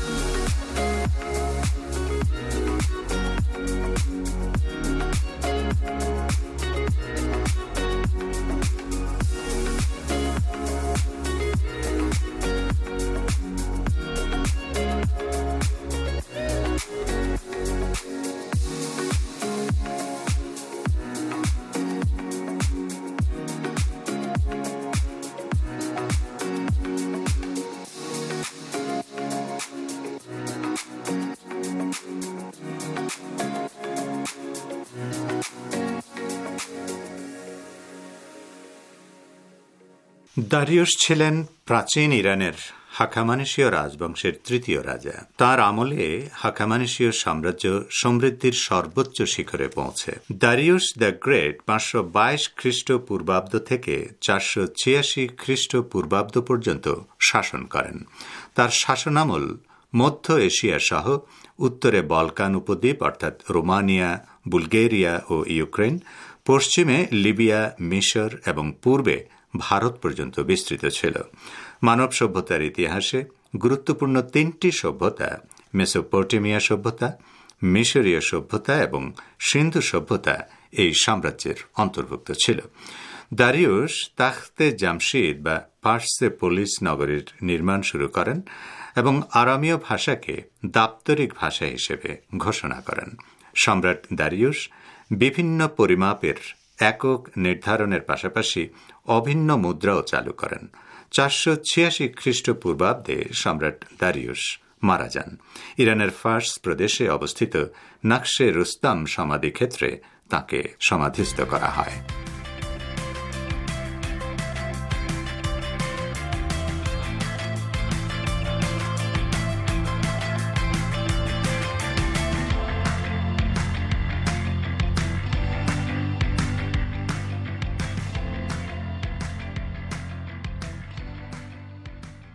দারিউশ ছিলেন প্রাচীন ইরানের হাখামানেশীয় রাজবংশের তৃতীয় রাজা। তার আমলে হাখামানেশীয় সাম্রাজ্য সমৃদ্ধির সর্বোচ্চ শিখরে পৌঁছে। দারিউশ দ্য গ্রেট পাঁচশো বাইশ খ্রিস্টপূর্বাব্দ থেকে চারশো ছিয়াশি খ্রিস্টপূর্বাব্দ পর্যন্ত শাসন করেন। তার শাসনামল মধ্য এশিয়া সহ উত্তরে বলকান উপদ্বীপ অর্থাৎ রোমানিয়া, বুলগেরিয়া ও ইউক্রেন, পশ্চিমে লিবিয়া, মিশর এবং পূর্বে ভারত পর্যন্ত বিস্তৃত ছিল। মানব সভ্যতার ইতিহাসে গুরুত্বপূর্ণ তিনটি সভ্যতা, মেসোপটেমিয়া সভ্যতা, মিশরীয় সভ্যতা এবং সিন্ধু সভ্যতা এই সাম্রাজ্যের অন্তর্ভুক্ত ছিল। দারিউশ তাখতে জামশিদ বা পার্সেপোলিস নগরীর নির্মাণ শুরু করেন এবং আরামীয় ভাষাকে দাপ্তরিক ভাষা হিসেবে ঘোষণা করেন। সম্রাট দারিউশ বিভিন্ন পরিমাপের একক নির্ধারণের পাশাপাশি অভিন্ন মুদ্রাও চালু করেন। চারশো ছিয়াশি খ্রিস্টপূর্বাব্দে সম্রাট দারিউশ মারা যান। ইরানের ফার্স প্রদেশে অবস্থিত নকশে রুস্তাম সমাধিক্ষেত্রে তাঁকে সমাধিস্থ করা হয়।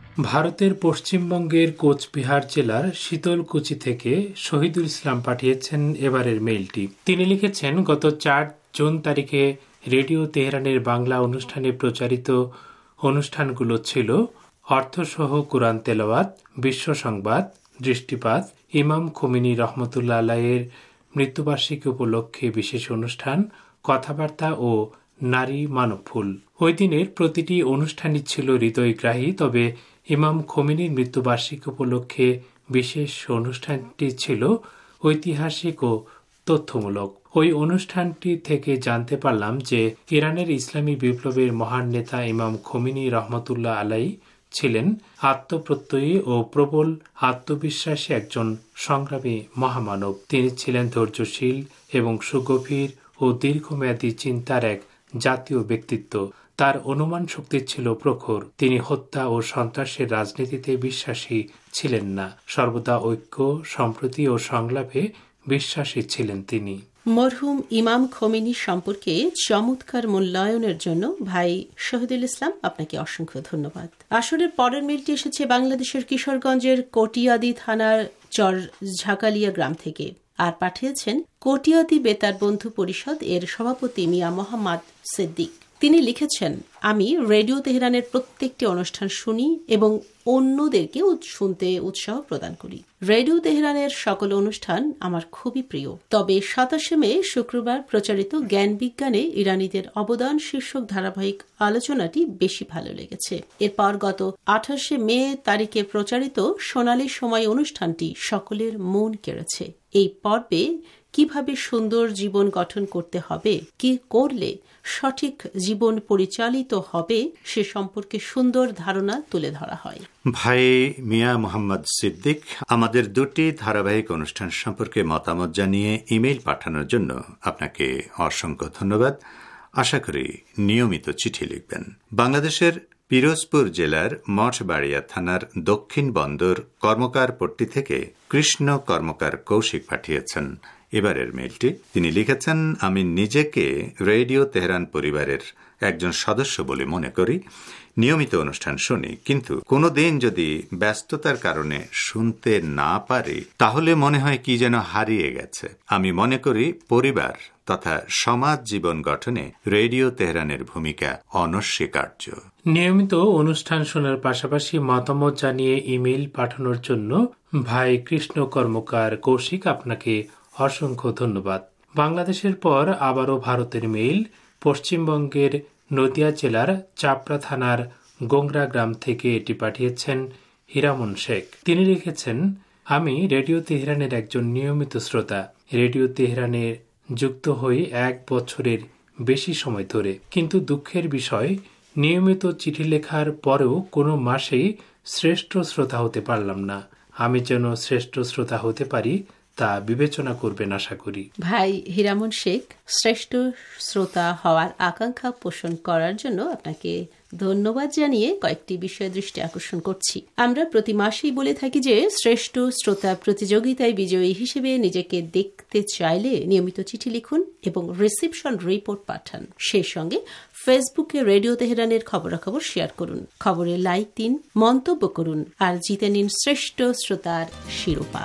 ভারতের পশ্চিমবঙ্গের কোচবিহার জেলার শীতলকুচি থেকে শহীদুল ইসলাম পাঠিয়েছেন এবারের মেইলটি। তিনি লিখেছেন, গত চার জুন তারিখে রেডিও তেহরানের বাংলা অনুষ্ঠানে প্রচারিত অনুষ্ঠানগুলো ছিল অর্থসহ কুরআন তেলাওয়াত, বিশ্ব সংবাদ, দৃষ্টিপাত, ইমাম খোমেনি রহমতুল্লাহ আলাইয়ের মৃত্যুবার্ষিকী উপলক্ষে বিশেষ অনুষ্ঠান, কথাবার্তা ও নারী মানবফুল। ওই দিনের প্রতিটি অনুষ্ঠানই ছিল হৃদয়গ্রাহী, তবে ইমাম খোমেনির মৃত্যুবার্ষিকী উপলক্ষে বিশেষ অনুষ্ঠানটি ছিল ঐতিহাসিক ও তথ্যমূলক। ওই অনুষ্ঠানটি থেকে জানতে পারলাম যে ইরানের ইসলামী বিপ্লবের মহান নেতা ইমাম খোমেনি রহমতুল্লাহ আলাই ছিলেন আত্মপ্রত্যয়ী ও প্রবল আত্মবিশ্বাসী একজন সংগ্রামী মহামানব। তিনি ছিলেন ধৈর্যশীল এবং সুগভীর ও দীর্ঘমেয়াদী চিন্তার এক জাতীয় ব্যক্তিত্ব। তার অনুমান শক্তি ছিল প্রখর। তিনি হত্যা ও সন্ত্রাসের রাজনীতিতে বিশ্বাসী ছিলেন না, সর্বদা ঐক্য, সম্প্রীতি ও সংলাপে বিশ্বাসী ছিলেন তিনি। মরহুম ইমাম খোমেনি সম্পর্কে চমৎকার মূল্যায়নের জন্য ভাই শহীদুল ইসলাম আপনাকে অসংখ্য ধন্যবাদ। আসরের পরের মেলটি এসেছে বাংলাদেশের কিশোরগঞ্জের কটিয়াদি থানার চর ঝাকালিয়া গ্রাম থেকে, আর পাঠিয়েছেন কটিয়াদি বেতার বন্ধু পরিষদ এর সভাপতি মিয়া মোহাম্মদ সিদ্দিক। তিনি লিখেছেন, আমি রেডিও তেহরানের প্রত্যেকটি অনুষ্ঠান শুনি এবং অন্যদেরকে শুনতে উৎসাহ প্রদান করি। রেডিও তেহরানের সকল অনুষ্ঠান আমার খুবই প্রিয়, তবে সাতাশে মে শুক্রবার প্রচারিত জ্ঞান বিজ্ঞানে ইরানিদের অবদান শীর্ষক ধারাবাহিক আলোচনাটি বেশি ভালো লেগেছে। এরপর গত আঠাশে মে তারিখে প্রচারিত সোনালী সময় অনুষ্ঠানটি সকলের মন কেড়েছে। এই পর্বে কিভাবে সুন্দর জীবন গঠন করতে হবে, কি করলে সঠিক জীবন পরিচালিত হবে সে সম্পর্কে সুন্দর ধারণা তুলে ধরা হয়। ভাই মিয়া মোহাম্মদ সিদ্দিক আমাদের দুটি ধারাবাহিক অনুষ্ঠান সম্পর্কে মতামত জানিয়ে ইমেইল পাঠানোর জন্য আপনাকে অসংখ্য ধন্যবাদ। আশা করি নিয়মিত চিঠি লিখবেন। বাংলাদেশের পিরোজপুর জেলার মঠবাড়িয়া থানার দক্ষিণ বন্দর কর্মকার পট্টি থেকে কৃষ্ণ কর্মকার কৌশিক পাঠিয়েছেন এবারের মেইলটি। তিনি লিখেছেন, আমি নিজেকে রেডিও তেহরান পরিবারের একজন সদস্য বলে মনে করি। নিয়মিত অনুষ্ঠান শুনি, কিন্তু কোনো দিন যদি ব্যস্ততার কারণে শুনতে না পারি তাহলে মনে হয় কি যেন হারিয়ে গেছে। আমি মনে করি পরিবার তথা সমাজ জীবন গঠনে রেডিও তেহরানের ভূমিকা অনস্বীকার্য। নিয়মিত অনুষ্ঠান শোনার পাশাপাশি মতামত জানিয়ে ইমেইল পাঠানোর জন্য ভাই কৃষ্ণ কর্মকার কৌশিক আপনাকে অসংখ্য ধন্যবাদ। বাংলাদেশের পর আবারও ভারতের মেইল। পশ্চিমবঙ্গের নদিয়া জেলার চাপড়া থানার গোংরা গ্রাম থেকে এটি পাঠিয়েছেন হিরামন শেখ। তিনি লিখেছেন, আমি রেডিও তেহরানের একজন নিয়মিত শ্রোতা। রেডিও তেহরানে যুক্ত হই এক বছরের বেশি সময় ধরে, কিন্তু দুঃখের বিষয় নিয়মিত চিঠি লেখার পরেও কোনো মাসেই শ্রেষ্ঠ শ্রোতা হতে পারলাম না। আমি যেন শ্রেষ্ঠ শ্রোতা হতে পারি তা বিবেচনা করবেন আশা করি। ভাই হিরামন শেখ, শ্রেষ্ঠ শ্রোতা হওয়ার আকাঙ্ক্ষা পোষণ করার জন্য আপনাকে ধন্যবাদ জানিয়ে কয়েকটি বিষয়ে দৃষ্টি আকর্ষণ করছি। আমরা প্রতি মাসেই বলে থাকি যে শ্রেষ্ঠ শ্রোতা প্রতিযোগিতায় বিজয়ী হিসেবে নিজেকে দেখতে চাইলে নিয়মিত চিঠি লিখুন এবং রিসিপশন রিপোর্ট পাঠান। সেই সঙ্গে ফেসবুকে রেডিও তেহরানের খবরাখবর শেয়ার করুন, খবরে লাইক দিন, মন্তব্য করুন, আর জিতে নিন শ্রেষ্ঠ শ্রোতার শিরোপা।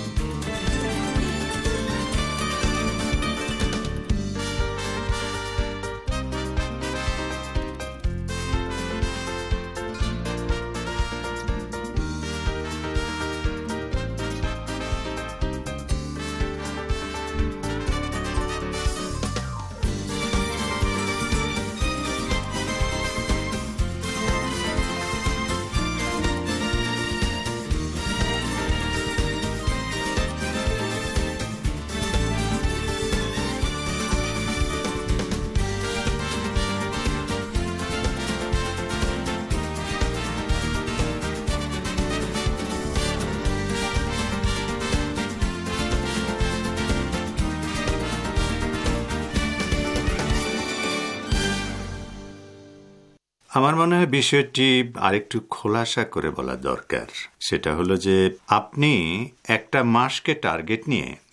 আমার মনে হয় বিষয়টি আরেকটু খোলাসা করে বলা দরকার। সেটা হলো যে আপনি একটা মাসকে টার্গেট নিয়ে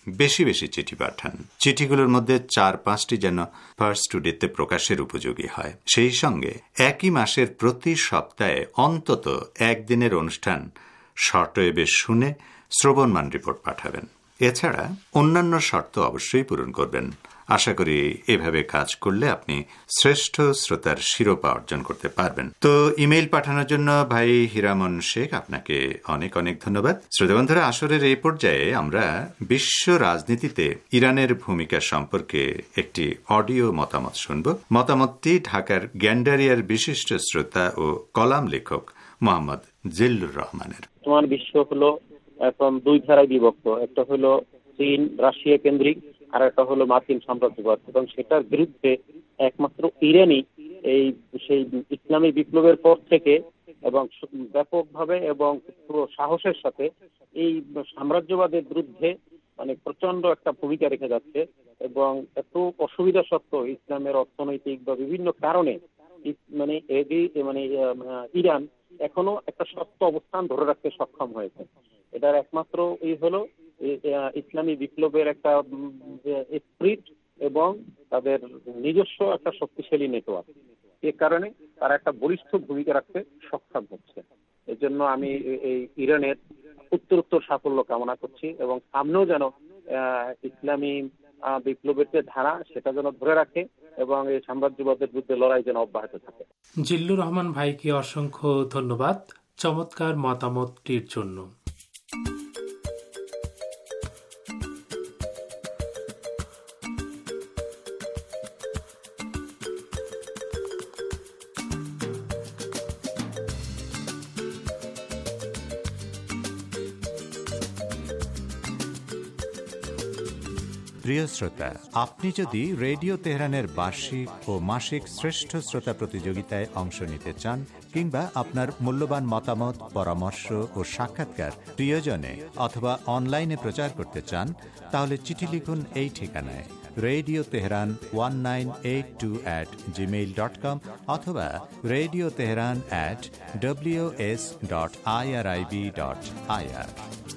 বেশি বেশি চিঠি পাঠান। চিঠিগুলোর মধ্যে চার পাঁচটি যেন ফার্স্ট টুডেতে প্রকাশের উপযোগী হয়। সেই সঙ্গে একই মাসের প্রতি সপ্তাহে অন্তত একদিনের অনুষ্ঠান শর্টওয়েবে শুনে শ্রবণমান রিপোর্ট পাঠাবেন। এছাড়া অন্যান্য শর্ত অবশ্যই পূরণ করবেন। আশা করি এভাবে কাজ করলে আপনি শ্রেষ্ঠ শ্রোতার শিরোপা অর্জন করতে পারবেন। তো ইমেইল পাঠানোর জন্য ভাই হিরামন শেখ আপনাকে অনেক অনেক ধন্যবাদ। শ্রোতা বন্ধুরা, আসরের এই পর্যায়ে আমরা বিশ্ব রাজনীতিতে ইরানের ভূমিকা সম্পর্কে একটি অডিও মতামত শুনব। মতামতটি ঢাকার গ্যান্ডারিয়ার বিশিষ্ট শ্রোতা ও কলাম লেখক মোহাম্মদ জিল্লুর রহমানের। বর্তমান বিশ্ব হলো এখন দুই ধারায় বিভক্ত। একটা হলো চীন রাশিয়া কেন্দ্রিক, আর একটা হলো মার্কিন সাম্রাজ্যবাদ, এবং সেটার বিরুদ্ধে একমাত্র ইরানই এই সেই ইসলামী বিপ্লবের পর থেকে এবং ব্যাপকভাবে এবং পুরো সাহসের সাথে এই সাম্রাজ্যবাদের বিরুদ্ধে মানে প্রচন্ড একটা ভূমিকা রেখে যাচ্ছে। এবং এত অসুবিধা সত্ত্বেও ইসলামের অর্থনৈতিক বা বিভিন্ন কারণে মানে মানে ইরান এখনো একটা শক্ত অবস্থান ধরে রাখতে সক্ষম হয়েছে। এটার একমাত্র এই হলো ইসলামী বিপ্লবের একটা স্পিরিট এবং তাদের নিজস্ব একটা শক্তিশালী নেটওয়ার্ক। এ কারণে তারা একটা বলিষ্ঠ ভূমিকা রাখতে সক্ষম হচ্ছে। এর জন্য আমি এই ইরানের উত্তরোত্তর সাফল্য কামনা করছি এবং সামনেও যেন ইসলামী বিপ্লবের যে ধারা সেটা যেন ধরে রাখে এবং এই সাম্রাজ্যবাদের বিরুদ্ধে লড়াই যেন অব্যাহত থাকে। জিল্লুর রহমান ভাইকে অসংখ্য ধন্যবাদ চমৎকার মতামতটির জন্য। প্রিয় শ্রোতা, আপনি যদি রেডিও তেহরানের বার্ষিক ও মাসিক শ্রেষ্ঠ শ্রোতা প্রতিযোগিতায় অংশ নিতে চান কিংবা আপনার মূল্যবান মতামত, পরামর্শ ও সাক্ষাৎকার প্রিয়জনে অথবা অনলাইনে প্রচার করতে চান, তাহলে চিঠি লিখুন এই ঠিকানায় radio Tehran one nine eight two at Gmail dot com অথবা radio Tehran at W S dot I R I B dot I R.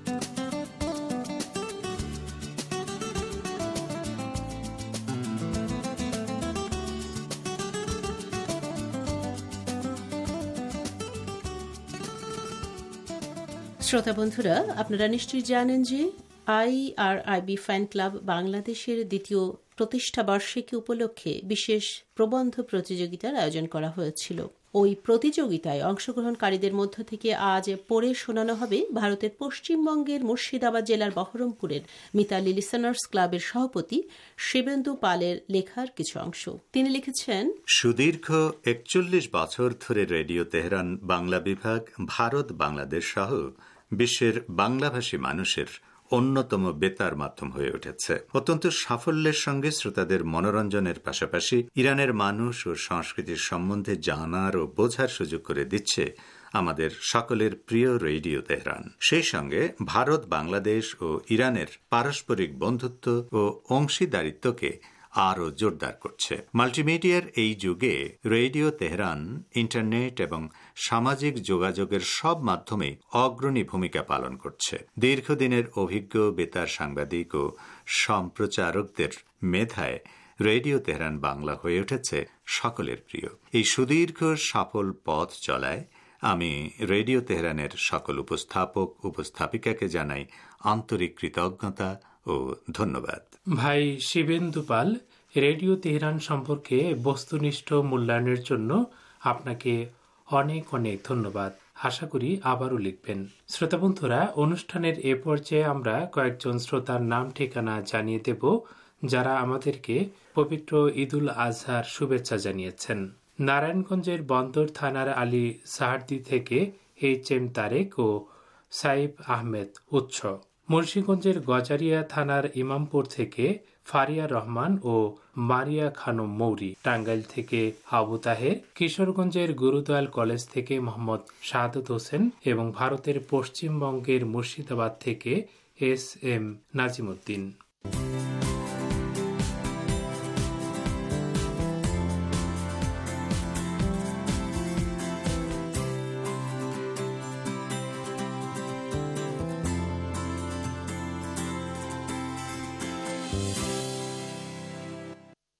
শ্রোতা বন্ধুরা, আপনারা নিশ্চয়ই জানেন যে I R I B fan club বাংলাদেশের দ্বিতীয় প্রতিষ্ঠা বার্ষিকী উপলক্ষে বিশেষ প্রবন্ধ প্রতিযোগিতার আয়োজন করা হয়েছিল। ওই প্রতিযোগিতায় অংশগ্রহণকারীদের মধ্য থেকে আজ পড়ে শোনানো হবে ভারতের পশ্চিমবঙ্গের মুর্শিদাবাদ জেলার বহরমপুরের মিতালি লিসনার্স ক্লাবের সভাপতি শিবেন্দু পালের লেখার কিছু অংশ। তিনি লিখেছেন, সুদীর্ঘ একচল্লিশ বছর ধরে রেডিও তেহরান বাংলা বিভাগ ভারত বাংলাদেশ সহ বিশ্বের বাংলাভাষী মানুষের অন্যতম বেতার মাধ্যম হয়ে উঠেছে। অত্যন্ত সাফল্যের সঙ্গে শ্রোতাদের মনোরঞ্জনের পাশাপাশি ইরানের মানুষ ও সংস্কৃতির সম্বন্ধে জানার ও বোঝার সুযোগ করে দিচ্ছে আমাদের সকলের প্রিয় রেডিও তেহরান। সেই সঙ্গে ভারত বাংলাদেশ ও ইরানের পারস্পরিক বন্ধুত্ব ও অংশীদারিত্বকে আরও জোরদার করছে। মাল্টিমিডিয়ার এই যুগে রেডিও তেহরান ইন্টারনেট এবং সামাজিক যোগাযোগের সব মাধ্যমে অগ্রণী ভূমিকা পালন করছে। দীর্ঘদিনের অভিজ্ঞ বেতার সাংবাদিক ও সম্প্রচারকদের মেধায় রেডিও তেহরান বাংলা হয়ে উঠেছে সকলের প্রিয়। এই সুদীর্ঘ সফল পথ চলায় আমি রেডিও তেহরানের সকল উপস্থাপক উপস্থাপিকাকে জানাই আন্তরিক কৃতজ্ঞতা ও ধন্যবাদ। ভাই শিবেন্দু পাল, রেডিও তেহরান সম্পর্কে বস্তুনিষ্ঠ মূল্যায়নের জন্য আপনাকে অনেক অনেক ধন্যবাদ। আশা করি আবারও লিখবেন। শ্রোতা বন্ধুরা, অনুষ্ঠানের এ পর্যায়ে আমরা কয়েকজন শ্রোতার নাম ঠিকানা জানিয়ে দেব যারা আমাদেরকে পবিত্র ঈদুল আজহার শুভেচ্ছা জানিয়েছেন। নারায়ণগঞ্জের বন্দর থানার আলী সাহারদি থেকে এইচ এম তারেক ও সাইফ আহমেদ উৎস, মুন্সিগঞ্জের গজারিয়া থানার ইমামপুর থেকে ফারিয়া রহমান ও মারিয়া খানম মৌরি, টাঙ্গাইল থেকে আবু তাহের, কিশোরগঞ্জের গুরুদয়াল কলেজ থেকে মোহাম্মদ শাহাদত হোসেন এবং ভারতের পশ্চিমবঙ্গের মুর্শিদাবাদ থেকে এস এম নাজিমুদ্দিন।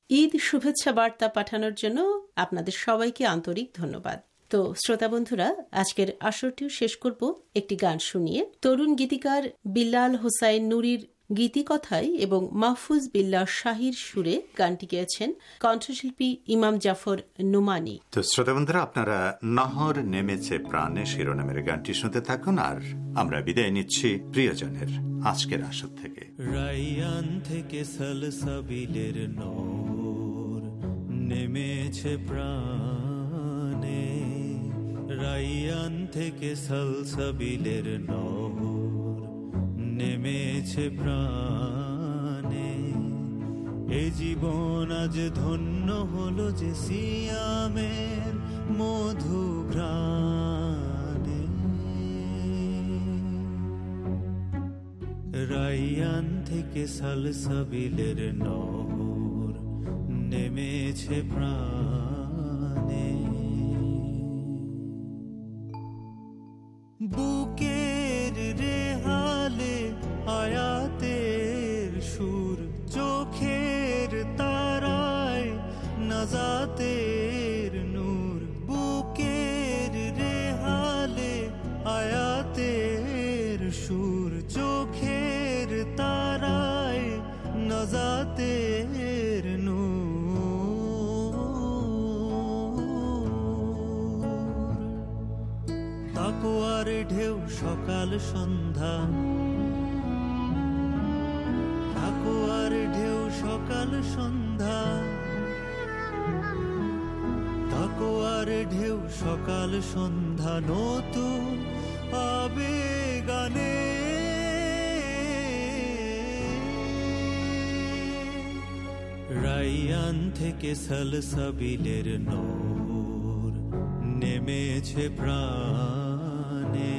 ঈদ শুভেচ্ছা বার্তা পাঠানোর জন্য আপনাদের সবাইকে আন্তরিক ধন্যবাদ। তো শ্রোতা বন্ধুরা, আজকের আসরটিও শেষ করব একটি গান শুনিয়ে। তরুণ গীতিকার বিল্লাল হোসাইন নুরির গীতিকথায় এবং মাহফুজ বিল্লাহ শাহির সুরে গানটি গেয়েছেন কণ্ঠশিল্পী ইমাম জাফর নোমানি। তো শ্রোতা বন্ধুরা, আপনারা নহর নেমেছে প্রাণে শিরোনামের গানটি শুনতে থাকুন, আর আমরা বিদায় নিচ্ছি প্রিয়জনের আজকের আসর থেকে। রাইয়ান থেকে সালসাবিলের নূর নেমেছে প্রাণে, রাইয়ান থেকে সালসাবিলের নূর নেমেছে প্রাণে। এ জীবন আজ ধন্য হলো যে সিয়ামের মধু ঘ্রাণে। রাইয়ান থেকে সালসাবিলের নূর নেমেছে প্রাণে। বুকের রেহালে আয়াতের সুর, চোখের তারায় নাজাতের নূর। বুকের রেহালে আয়াতের সুর, চোখের তারায় নাজাতের নূর। তাকওয়ার ঢেউ সকাল সন্ধ্যা, তাকওয়ার ঢেউ সকাল সন্ধ্যা, তাকওয়ার ঢেউ সকাল সন্ধ্যা, নতুন আবেগানে। রাইয়ান থেকে সালসাবিলের নূর নেমেছে প্রাণে।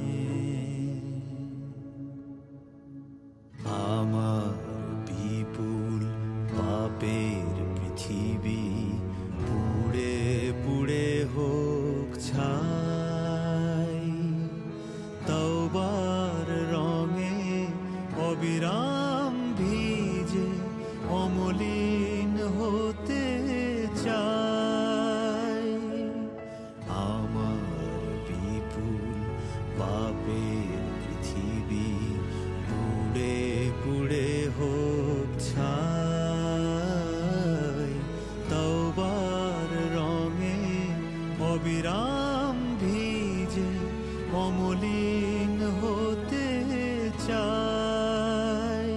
আমার বিপুল পাপের পৃথিবী পুড়ে পুড়ে হোক ছাই, তওবার রঙে অবিরাম ভিজে অমলিন হতে চাই। আমার বিপুল পাপের পৃথিবী পুড়ে পুড়ে হোক ছাই, তওবার রঙে অবিরাম ভিজে অমলিন হতে চাই।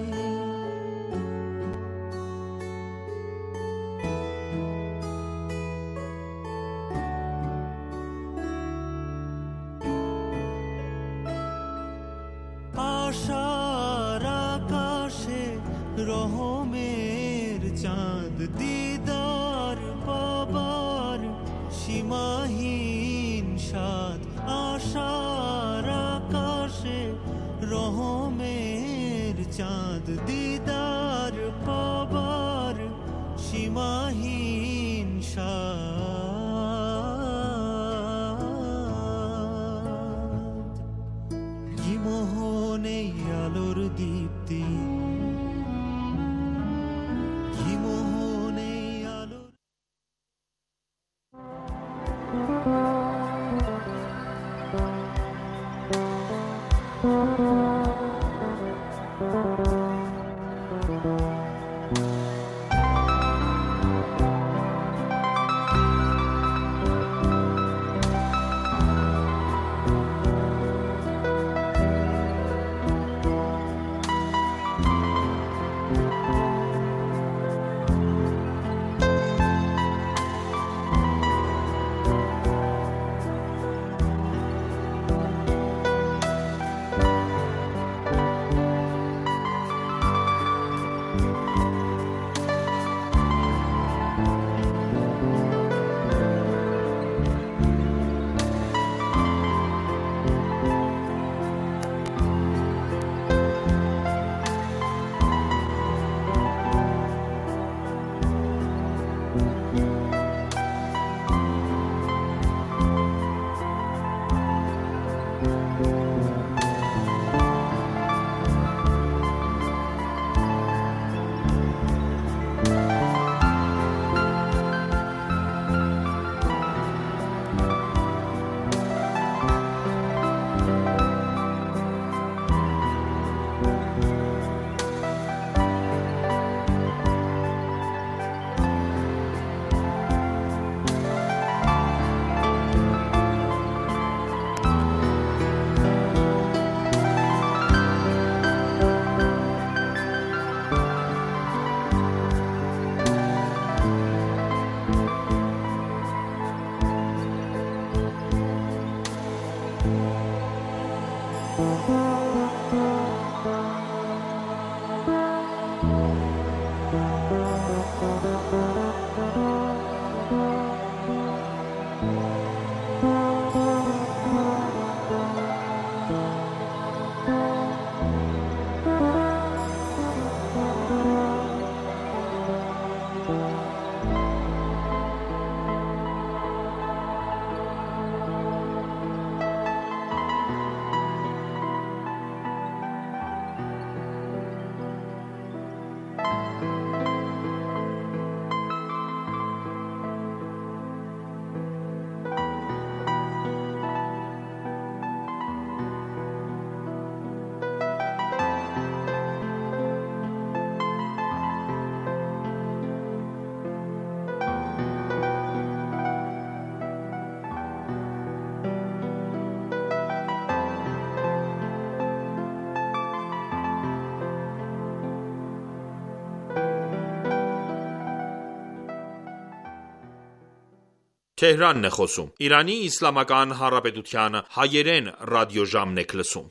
আশার আকাশে রহমের চাঁদ, দিদার পাবার সীমাহীন সাদ। আশার আকাশে রহমের চাঁদ, দিদার পাবার সীমাহীন সাদ। কি মোহনে আলোর দীপ্তি, কি মোহনে আলোর। Թեհրանն է խոսում։ Իրանի Իսլամական Հանրապետության հայերեն ռադիոժամն եք լսում։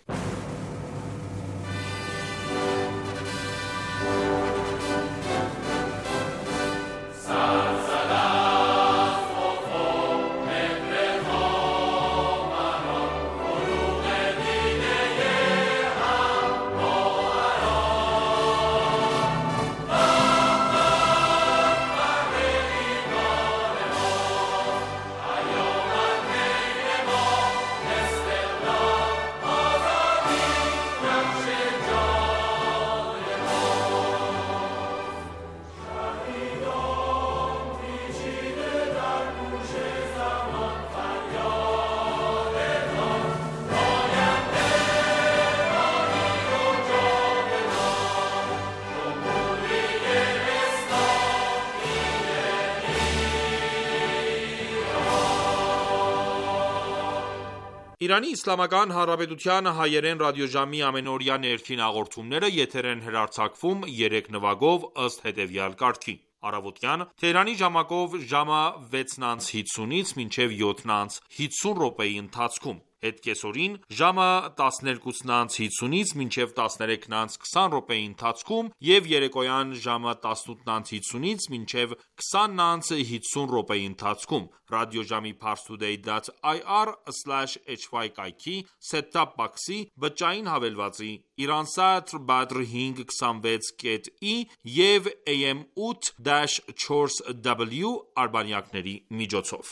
Իրանի Իսլամական Հանրապետության հայերեն ռադիոժամի ամենօրյա ներքին հաղորդումները եթեր են հեռարձակվում երեք նվագով ըստ հետևյալ կարգի. Առավոտյան Թեհրանի ժամակով ժամը վեցն անց հիսունից մինչև յոթն անց հիսուն րոպեի ընթացքում, հետ կեսօրին ժամը տասներկուսն անց հիսունից մինչև տասներեքն անց քսան րոպեի ընթացքում եւ երեկոյան ժամը տասնութն անց հիսունից մինչև քսանն անց հիսուն րոպեի ընթացքում ռադիոժամի parstoday dot i r slash h y կայքի set-top box-ի բջջային հավելվածի Iransat Badr հինգ քսանվեց կետ ի եւ A M ութ չորս W արբանյակների միջոցով։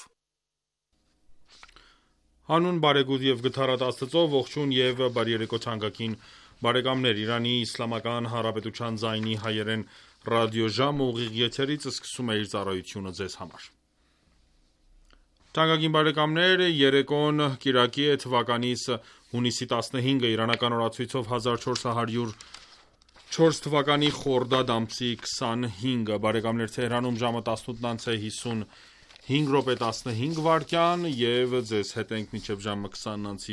Հանուն բարեգութ եւ գթառատ Աստծո ողջուն եւ բարի երեկո ցանկակին բարեկամներ, Իրանի Իսլամական Հանրապետության ձայնի հայերեն ռադիոժամը ուղիղ եթերից սկսում է իր ծառայությունը ձեզ համար։ Ցանկակին բարեկամներ, երեկոն կիրակի է թվականից հունիսի տասնհինգը իրանական օրացույցով հազար չորս հարյուր չորս թվականի խորդադ ամսի քսանհինգը, բարեկամներ, Թեհրանում ժամը տասնութն անց է հիսուն հինգ րոպե տասնհինգ վայրկյան եւ ձեզ հետ ենք մինչեւ ժամը քսանն անց